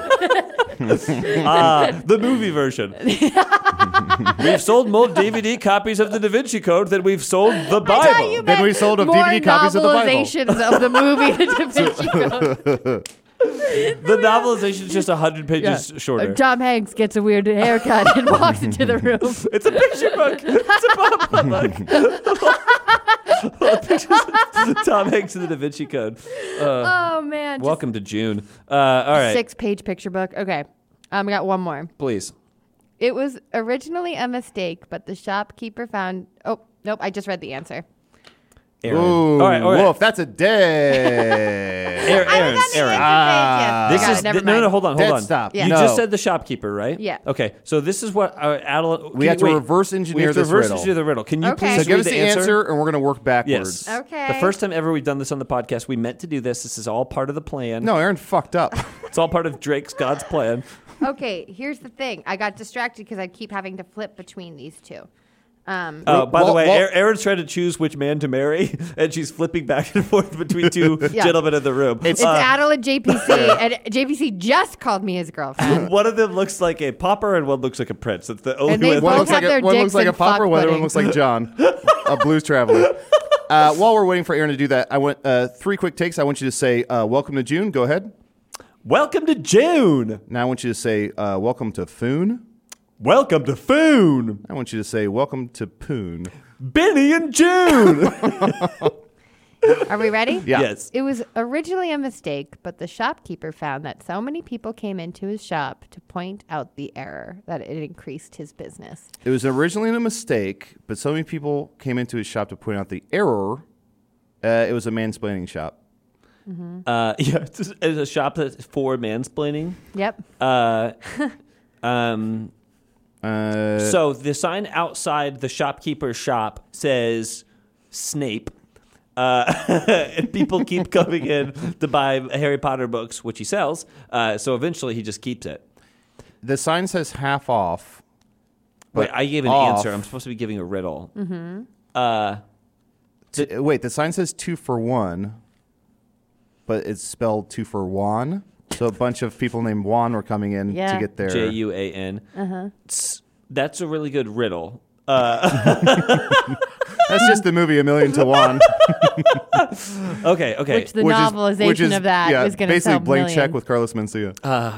The movie version. We've sold more DVD copies of the Da Vinci Code than we've sold the I thought Bible. you Then we meant sold of more DVD copies of the Bible. novelizations of the movie The Da Vinci Code. The novelization is just 100 pages shorter. Tom Hanks gets a weird haircut and walks into the room. It's a picture book. It's a book. Tom Hanks and the Da Vinci Code. Oh, man. Just Welcome to June. All right, 6-page picture book. Okay. We got one more. please. It was originally a mistake, but the shopkeeper found. Oh, nope. I just read the answer. Aaron. Ooh, all right. Wolf, that's a day. Aaron. I was on the answer page. Yes. I This got is it. Never no, mind. hold on. Dead stop. Yeah. You No. just said the shopkeeper, right? Yeah. Okay, so this is what Adelaide. We have to reverse engineer We have to this reverse riddle. engineer the riddle. Can you Okay. please So give read us the answer, and we're going to work backwards. Yes. Okay. The first time ever we've done this on the podcast, we meant to do this. This is all part of the plan. No, Aaron fucked up. It's all part of Drake's God's plan. Okay, here's the thing. I got distracted because I keep having to flip between these two. By the well, way, well- Aaron's trying to choose which man to marry, and she's flipping back and forth between two gentlemen in the room. It's Adel and JPC, and JPC just called me his girlfriend. One of them looks like a pauper, and one looks like a prince. It's the only And they way. both have their one dicks looks like in a pauper, fuck one pudding. looks like John, a blues traveler. While we're waiting for Aaron to do that, I want 3 quick takes. I want you to say, welcome to June. Go ahead. Welcome to June. Now I want you to say, welcome to Foon. Welcome to Foon. I want you to say, welcome to Poon. Benny and June. Are we ready? Yeah. Yes. It was originally a mistake, but the shopkeeper found that so many people came into his shop to point out the error that it increased his business. It was originally a mistake, but so many people came into his shop to point out the error. It was a mansplaining shop. Yeah, it's a shop that's for mansplaining. Yep. So the sign outside the shopkeeper's shop says Snape. And people keep coming in to buy Harry Potter books, which he sells. So eventually he just keeps it. The sign says half off. Wait, but I gave an off. answer. I'm supposed to be giving a riddle. Wait, the sign says 2 for 1, but it's spelled 2 for Juan. So a bunch of people named Juan were coming in Yeah. to get their. Juan. That's a really good riddle. That's just the movie A Million to One. Okay. Which the novelization of that is going to basically sell Blank millions. Check with Carlos Mencia.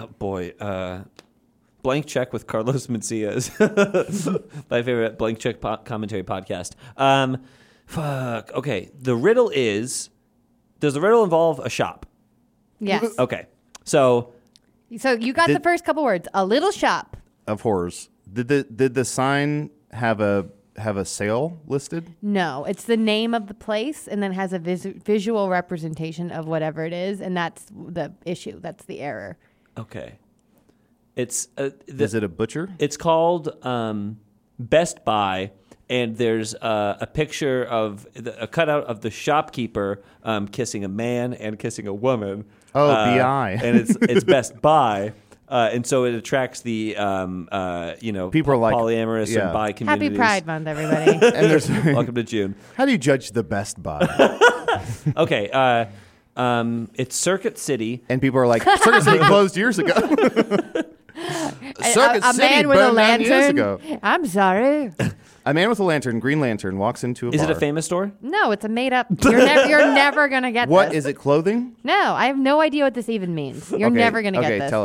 Blank Check with Carlos Mencia is my favorite Blank Check commentary podcast. Fuck. Okay. The riddle is, does the riddle involve a shop? Yes. Okay. So So you got the first couple words. A little shop. Of horrors. Did the sign have a sale listed? No, it's the name of the place and then has a visual representation of whatever it is. And that's the issue. That's the error. okay. It's Is it a butcher? It's called Best Buy, and there's a picture of a cutout of the shopkeeper kissing a man and kissing a woman. Oh, BI. And it's Best Buy, and so it attracts the People are like, polyamorous yeah. and bi communities. Happy Pride Month, everybody. And there's Welcome to June. how do you judge the Best Buy? Okay, it's Circuit City. And people are like, Circuit City closed years ago. Circuit a City man with a burned 9 years lantern. ago. I'm sorry. A man with a lantern, Green Lantern, walks into a Is bar. it a famous store? No, it's a made up. You're never going to get What this. is it? Clothing? No, I have no idea what this even means. You're Okay, never going to okay, get this. tell us.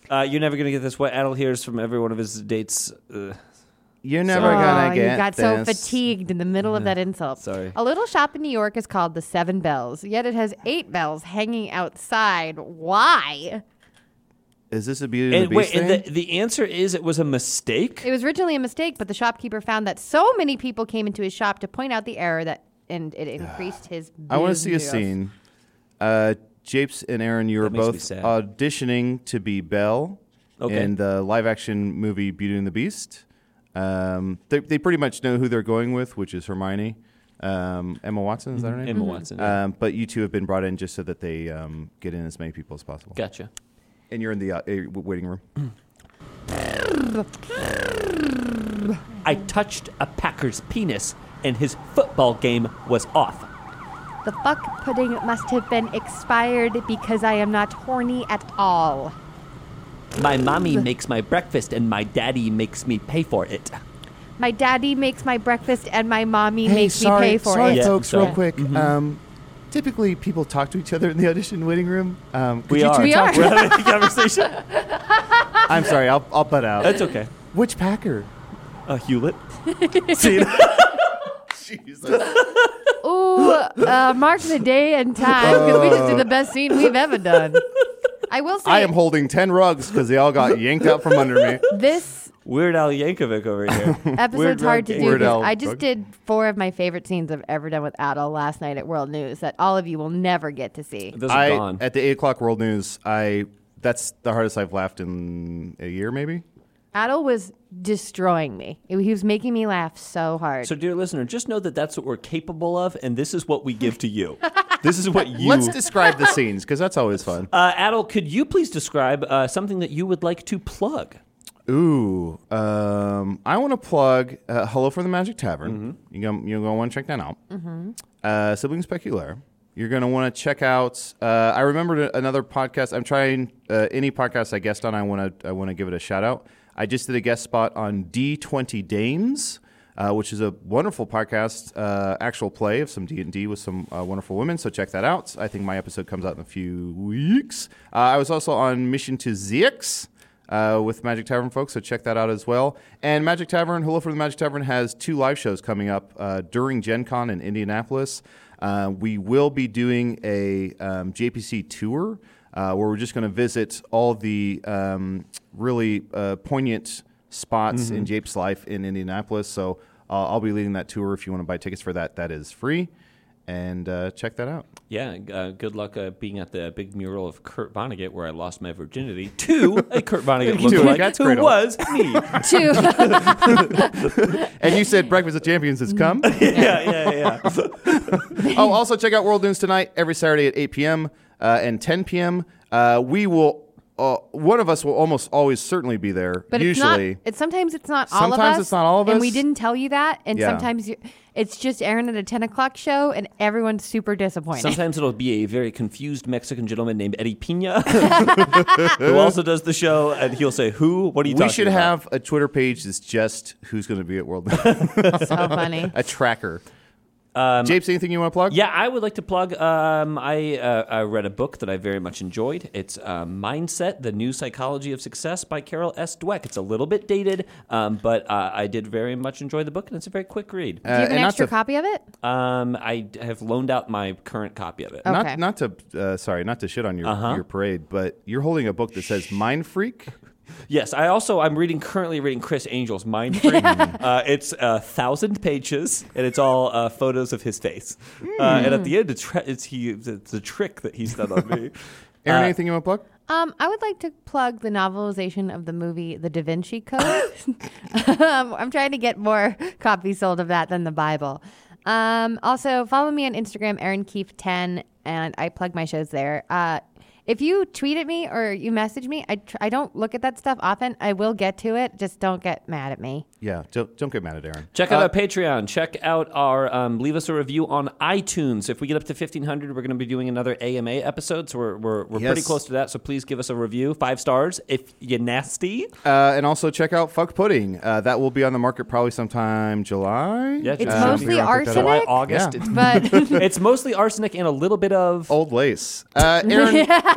You're never going to get this. What Adel hears from every one of his dates. You're never gonna you get got so this. fatigued in the middle of that insult. Sorry. A little shop in New York is called the Seven Bells, yet it has 8 bells hanging outside. Why? Is this a Beauty and the Beast and thing? the answer is it was a mistake. It was originally a mistake, but the shopkeeper found that so many people came into his shop to point out the error and it increased his business. I want to see a scene. Japes and Aaron, you were That makes me both sad. auditioning to be Belle Okay. in the live-action movie Beauty and the Beast. They pretty much know who they're going with, which is Hermione. Emma Watson, is that her name? Emma Watson. Yeah. But you two have been brought in just so that they get in as many people as possible. Gotcha. And you're in the waiting room. I touched a Packer's penis, and his football game was off. The fuck pudding must have been expired because I am not horny at all. My mommy makes my breakfast, and my daddy makes me pay for it. My daddy makes my breakfast and my mommy makes me pay for sorry, it. Yeah, folks, sorry. real quick. Typically, people talk to each other in the audition waiting room. Could We you are. two We talk are. We're having a conversation. I'm sorry, I'll butt out. That's okay. Which Packer? Hewlett. See, Jesus. Ooh, mark the day and time because we just did the best scene we've ever done. I will say I am holding 10 rugs because they all got yanked out from under me. this Weird Al Yankovic over here. episode's hard to do Weird because Al I just Rug. did 4 of my favorite scenes I've ever done with Adel last night at World News that all of you will never get to see. Those are gone. At the 8 o'clock World News, that's the hardest I've laughed in a year, maybe. Adel was destroying me. He was making me laugh so hard. So, dear listener, just know that that's what we're capable of, and this is what we give to you. This is what you... Let's describe the scenes because that's always fun. Adel, could you please describe something that you would like to plug? Ooh, I want to plug Hello from the Magic Tavern. You're gonna want to check that out. Siblings Peculiar. You're gonna want to check out. I remembered another podcast. I'm trying any podcast I guest on. I want to give it a shout out. I just did a guest spot on D20 Dames, which is a wonderful podcast, actual play of some D&D with some wonderful women. So check that out. I think my episode comes out in a few weeks. I was also on Mission to Zix. With Magic Tavern folks, so check that out as well. And Magic Tavern, Hello from the Magic Tavern has 2 live shows coming up during Gen Con in Indianapolis. We will be doing a JPC tour where we're just going to visit all the really poignant spots in Jape's life in Indianapolis. So I'll be leading that tour. If you want to buy tickets for that, that is free. And check that out. Yeah, good luck being at the big mural of Kurt Vonnegut where I lost my virginity to a Kurt Vonnegut To a lookalike cat's who cradle. was me. And you said Breakfast of Champions has come. yeah. Oh, also check out World News tonight every Saturday at 8 p.m. And 10 p.m. We will. One of us will almost always certainly be there. But usually, sometimes it's not all of us. Sometimes it's not all of And us. we didn't tell you that. And Yeah. sometimes it's just Aaron at a 10 o'clock show, and everyone's super disappointed. Sometimes it'll be a very confused Mexican gentleman named Eddie Pina who also does the show, and he'll say, "Who? What are you talking we should about?" have a Twitter page that's just who's going to be at World News. So funny. A tracker. Japes, anything you want to plug? Yeah, I would like to plug. I read a book that I very much enjoyed. It's Mindset: The New Psychology of Success by Carol S. Dweck. It's a little bit dated, but I did very much enjoy the book, and it's a very quick read. Do you have an and not extra to- copy of it? I have loaned out my current copy of it. Okay. Not to shit on your parade, but you're holding a book that says Mind Freak. Yes, I'm currently reading Chris Angel's Mind Freak. It's 1,000 pages, and it's all photos of his face. And at the end, it's a trick that he's done on me. Aaron, anything you want to plug? I would like to plug the novelization of the movie The Da Vinci Code. I'm trying to get more copies sold of that than the Bible. Also, follow me on Instagram, AaronKeefe10, and I plug my shows there. If you tweet at me or you message me, I don't look at that stuff often. I will get to it. Just don't get mad at me. Yeah, don't get mad at Aaron. Check out our Patreon. Check out our leave us a review on iTunes. If we get up to 1,500, we're going to be doing another AMA episode. So we're Yes. pretty close to that. So please give us a review, 5 stars if you're nasty. And also check out Fuck Pudding. That will be on the market probably sometime July. Yeah, It's July. mostly Figure out, pick that up. July, arsenic, August. Yeah. It's, but it's mostly arsenic and a little bit of. Old lace. Aaron,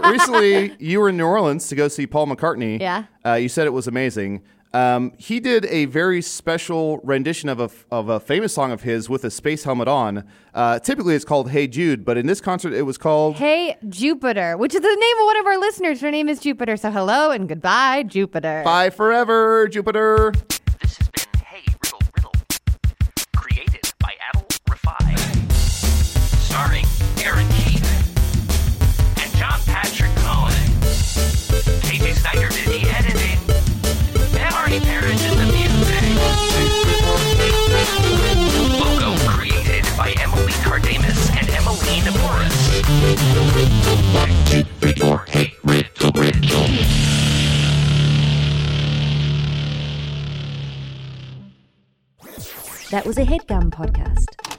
recently you were in New Orleans to go see Paul McCartney. Yeah. You said it was amazing. He did a very special rendition of a famous song of his with a space helmet on. Typically, it's called "Hey Jude," but in this concert, it was called Hey Jupiter, which is the name of one of our listeners. Her name is Jupiter. So hello and goodbye, Jupiter. "Bye Forever, Jupiter." This has been Hey Riddle Riddle, created by Adel Rafai, starring Aaron Keith and John Patrick Cohen. KJ Snyder did the editing, and Artie Parrish did the music. Logo created by Emily Cardamus and Emmeline Morris. Hey Riddle Riddle. That was a HeadGum podcast.